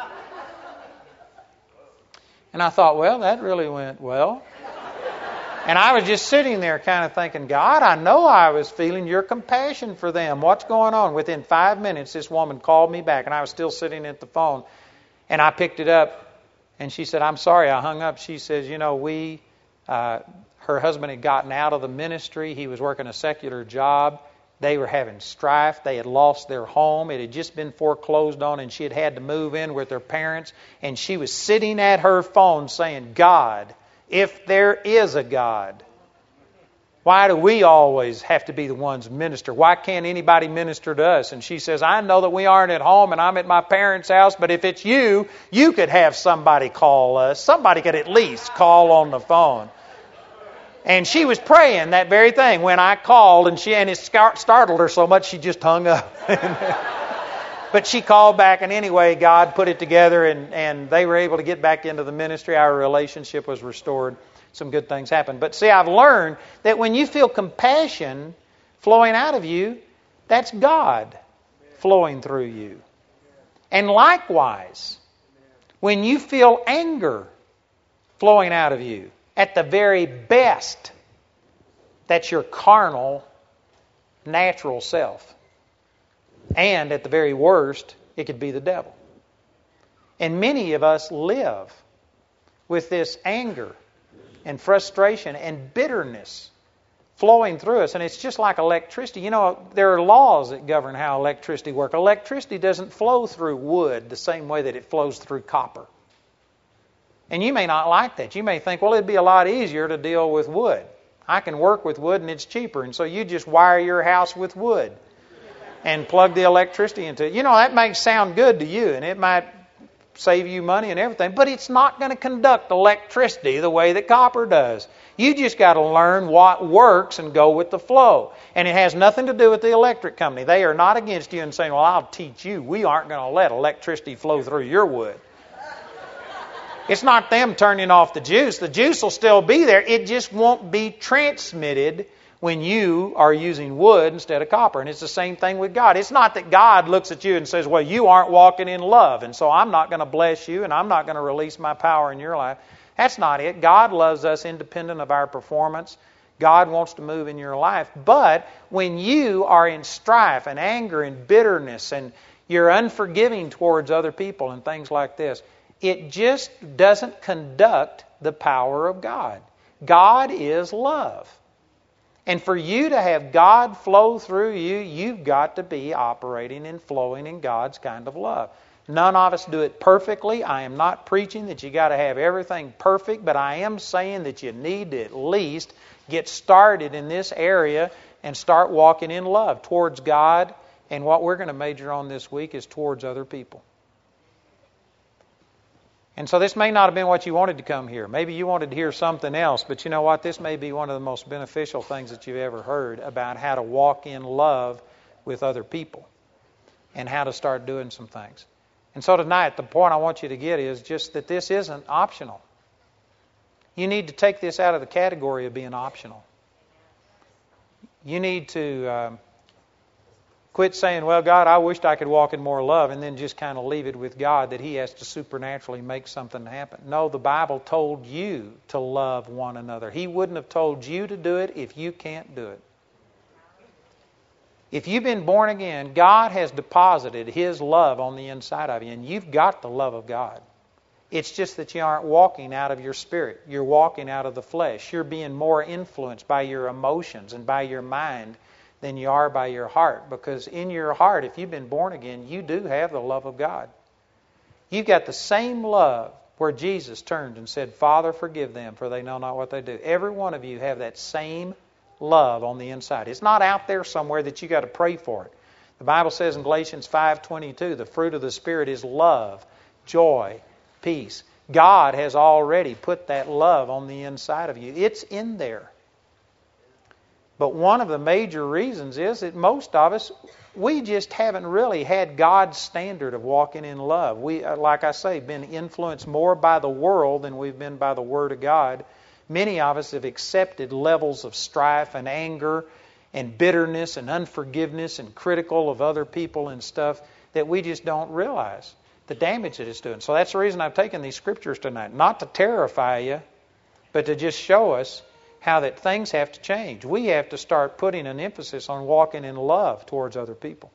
And I thought, well, that really went well. And I was just sitting there kind of thinking, God, I know I was feeling your compassion for them. What's going on? Within five minutes, this woman called me back, and I was still sitting at the phone. And I picked it up, and she said, I'm sorry, I hung up. She says, you know, we, uh, her husband had gotten out of the ministry. He was working a secular job. They were having strife. They had lost their home. It had just been foreclosed on, and she had had to move in with her parents. And she was sitting at her phone saying, God, if there is a God, why do we always have to be the ones minister? Why can't anybody minister to us? And she says, I know that we aren't at home and I'm at my parents' house, but if it's you, you could have somebody call us. Somebody could at least call on the phone. And she was praying that very thing when I called, and she and it startled her so much she just hung up. But she called back, and anyway, God put it together, and, and they were able to get back into the ministry. Our relationship was restored. Some good things happened. But see, I've learned that when you feel compassion flowing out of you, that's God flowing through you. And likewise, when you feel anger flowing out of you, at the very best, that's your carnal, natural self. And at the very worst, it could be the devil. And many of us live with this anger and frustration and bitterness flowing through us. And it's just like electricity. You know, there are laws that govern how electricity works. Electricity doesn't flow through wood the same way that it flows through copper. And you may not like that. You may think, well, it'd be a lot easier to deal with wood. I can work with wood and it's cheaper. And so you just wire your house with wood and plug the electricity into it. You know, that might sound good to you, and it might save you money and everything, but it's not going to conduct electricity the way that copper does. You just got to learn what works and go with the flow. And it has nothing to do with the electric company. They are not against you and saying, well, I'll teach you. We aren't going to let electricity flow through your wood. It's not them turning off the juice. The juice will still be there. It just won't be transmitted when you are using wood instead of copper. And it's the same thing with God. It's not that God looks at you and says, well, you aren't walking in love, and so I'm not going to bless you and I'm not going to release my power in your life. That's not it. God loves us independent of our performance. God wants to move in your life. But when you are in strife and anger and bitterness and you're unforgiving towards other people and things like this, it just doesn't conduct the power of God. God is love. And for you to have God flow through you, you've got to be operating and flowing in God's kind of love. None of us do it perfectly. I am not preaching that you got to have everything perfect, but I am saying that you need to at least get started in this area and start walking in love towards God. And what we're going to major on this week is towards other people. And so this may not have been what you wanted to come here. Maybe you wanted to hear something else, but you know what? This may be one of the most beneficial things that you've ever heard about how to walk in love with other people and how to start doing some things. And so tonight, the point I want you to get is just that this isn't optional. You need to take this out of the category of being optional. You need to uh, quit saying, well, God, I wished I could walk in more love, and then just kind of leave it with God that He has to supernaturally make something happen. No, the Bible told you to love one another. He wouldn't have told you to do it if you can't do it. If you've been born again, God has deposited His love on the inside of you, and you've got the love of God. It's just that you aren't walking out of your spirit. You're walking out of the flesh. You're being more influenced by your emotions and by your mind than you are by your heart. Because in your heart, if you've been born again, you do have the love of God. You've got the same love where Jesus turned and said, Father, forgive them, for they know not what they do. Every one of you have that same love on the inside. It's not out there somewhere that you got to pray for it. The Bible says in Galatians five twenty-two, the fruit of the Spirit is love, joy, peace. God has already put that love on the inside of you. It's in there. But one of the major reasons is that most of us, we just haven't really had God's standard of walking in love. We, like I say, been influenced more by the world than we've been by the Word of God. Many of us have accepted levels of strife and anger and bitterness and unforgiveness and critical of other people and stuff that we just don't realize the damage that it's doing. So that's the reason I've taken these scriptures tonight. Not to terrify you, but to just show us how that things have to change. We have to start putting an emphasis on walking in love towards other people.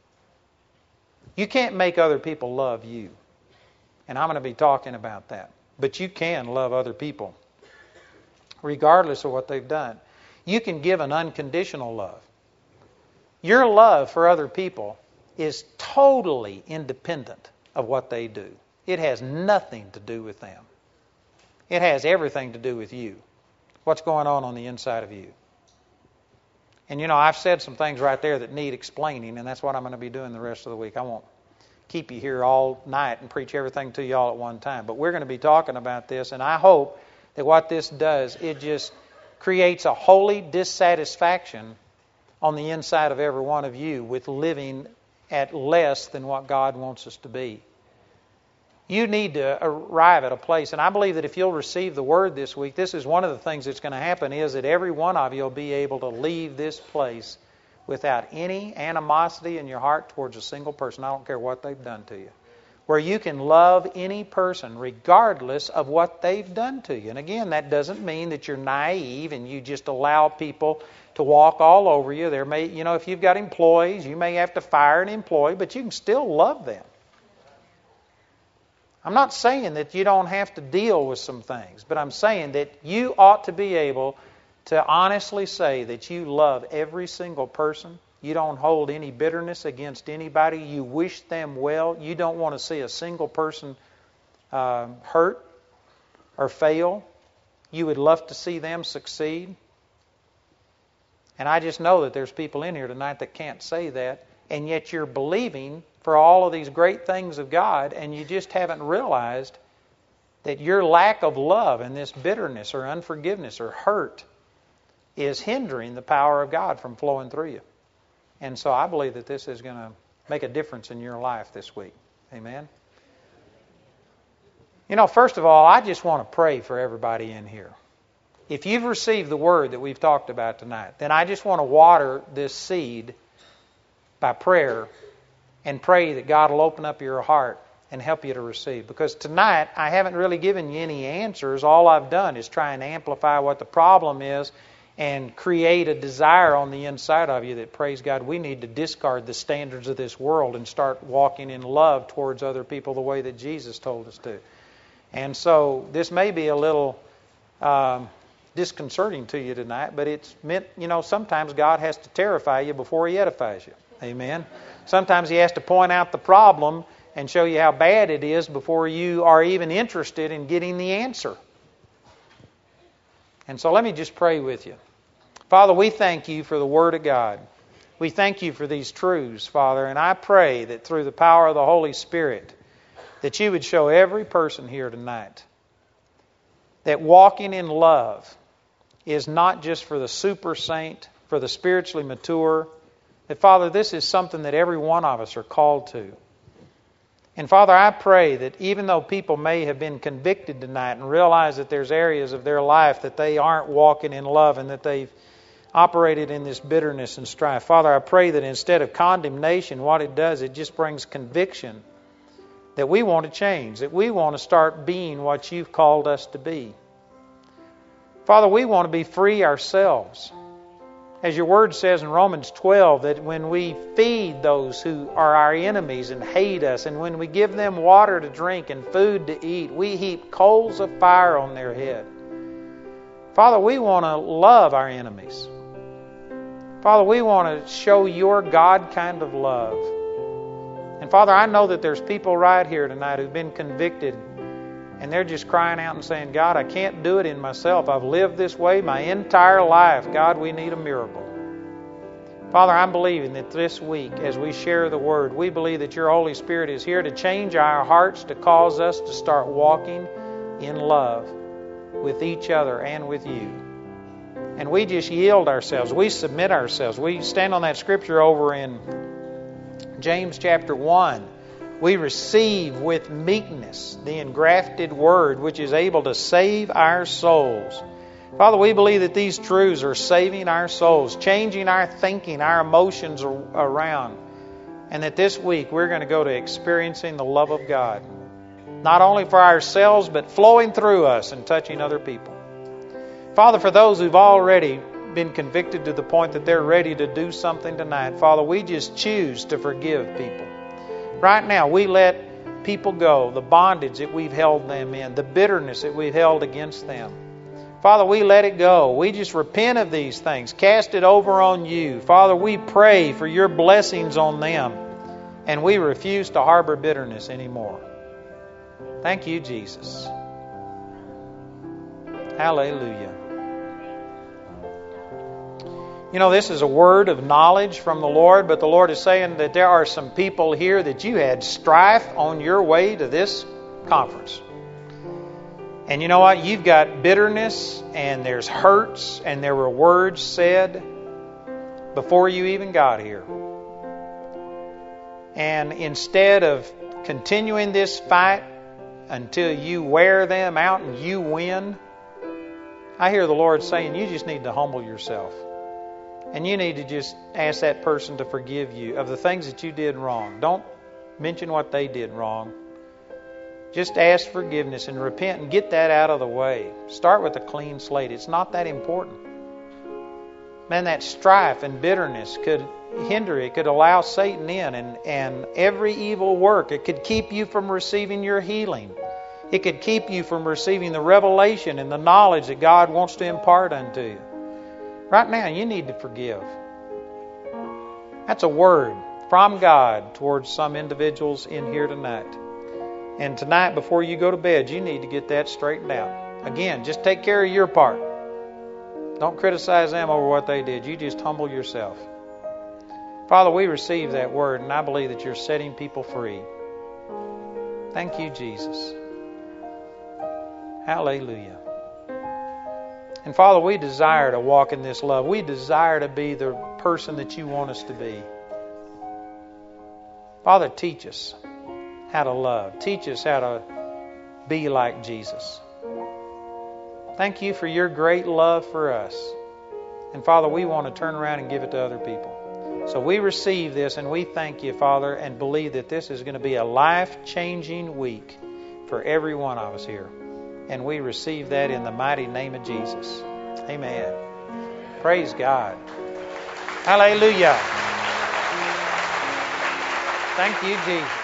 You can't make other people love you. And I'm going to be talking about that. But you can love other people, regardless of what they've done. You can give an unconditional love. Your love for other people is totally independent of what they do. It has nothing to do with them. It has everything to do with you. What's going on on the inside of you? And you know, I've said some things right there that need explaining, and that's what I'm going to be doing the rest of the week. I won't keep you here all night and preach everything to you all at one time. But we're going to be talking about this, and I hope that what this does, it just creates a holy dissatisfaction on the inside of every one of you with living at less than what God wants us to be. You need to arrive at a place, and I believe that if you'll receive the Word this week, this is one of the things that's going to happen, is that every one of you will be able to leave this place without any animosity in your heart towards a single person. I don't care what they've done to you. Where you can love any person regardless of what they've done to you. And again, that doesn't mean that you're naive and you just allow people to walk all over you. There may, you know, if you've got employees, you may have to fire an employee, but you can still love them. I'm not saying that you don't have to deal with some things, but I'm saying that you ought to be able to honestly say that you love every single person. You don't hold any bitterness against anybody. You wish them well. You don't want to see a single person uh, hurt or fail. You would love to see them succeed. And I just know that there's people in here tonight that can't say that, and yet you're believing for all of these great things of God, and you just haven't realized that your lack of love and this bitterness or unforgiveness or hurt is hindering the power of God from flowing through you. And so I believe that this is going to make a difference in your life this week. Amen? You know, first of all, I just want to pray for everybody in here. If you've received the word that we've talked about tonight, then I just want to water this seed by prayer and pray that God will open up your heart and help you to receive. Because tonight, I haven't really given you any answers. All I've done is try and amplify what the problem is and create a desire on the inside of you that, praise God, we need to discard the standards of this world and start walking in love towards other people the way that Jesus told us to. And so this may be a little um, disconcerting to you tonight, but it's meant, you know, sometimes God has to terrify you before He edifies you. Amen. Sometimes He has to point out the problem and show you how bad it is before you are even interested in getting the answer. And so let me just pray with you. Father, we thank You for the Word of God. We thank You for these truths, Father, and I pray that through the power of the Holy Spirit, that You would show every person here tonight that walking in love is not just for the super saint, for the spiritually mature, that, Father, this is something that every one of us are called to. And Father, I pray that even though people may have been convicted tonight and realize that there's areas of their life that they aren't walking in love and that they've operated in this bitterness and strife, Father, I pray that instead of condemnation, what it does, it just brings conviction that we want to change, that we want to start being what You've called us to be. Father, we want to be free ourselves. As Your Word says in Romans twelve, that when we feed those who are our enemies and hate us, and when we give them water to drink and food to eat, we heap coals of fire on their head. Father, we want to love our enemies. Father, we want to show Your God kind of love. And Father, I know that there's people right here tonight who've been convicted and they're just crying out and saying, God, I can't do it in myself. I've lived this way my entire life. God, we need a miracle. Father, I'm believing that this week, as we share the Word, we believe that Your Holy Spirit is here to change our hearts, to cause us to start walking in love with each other and with You. And we just yield ourselves. We submit ourselves. We stand on that scripture over in James chapter one. We receive with meekness the engrafted Word, which is able to save our souls. Father, we believe that these truths are saving our souls, changing our thinking, our emotions around, and that this week we're going to go to experiencing the love of God, not only for ourselves, but flowing through us and touching other people. Father, for those who've already been convicted to the point that they're ready to do something tonight, Father, we just choose to forgive people. Right now, we let people go, the bondage that we've held them in, the bitterness that we've held against them. Father, we let it go. We just repent of these things. Cast it over on You. Father, we pray for Your blessings on them, and we refuse to harbor bitterness anymore. Thank You, Jesus. Hallelujah. You know, this is a word of knowledge from the Lord, but the Lord is saying that there are some people here that you had strife on your way to this conference. And you know what? You've got bitterness, and there's hurts, and there were words said before you even got here. And instead of continuing this fight until you wear them out and you win, I hear the Lord saying you just need to humble yourself. And you need to just ask that person to forgive you of the things that you did wrong. Don't mention what they did wrong. Just ask forgiveness and repent and get that out of the way. Start with a clean slate. It's not that important. Man, that strife and bitterness could hinder it, could allow Satan in, and, and every evil work. It could keep you from receiving your healing. It could keep you from receiving the revelation and the knowledge that God wants to impart unto you. Right now, you need to forgive. That's a word from God towards some individuals in here tonight. And tonight, before you go to bed, you need to get that straightened out. Again, just take care of your part. Don't criticize them over what they did. You just humble yourself. Father, we receive that word, and I believe that You're setting people free. Thank You, Jesus. Hallelujah. And Father, we desire to walk in this love. We desire to be the person that you want us to be. Father, teach us how to love. Teach us how to be like Jesus. Thank you for your great love for us. And Father, we want to turn around and give it to other people. So we receive this and we thank you, Father, and believe that this is going to be a life-changing week for every one of us here. And we receive that in the mighty name of Jesus. Amen. Praise God. Hallelujah. Thank you, Jesus.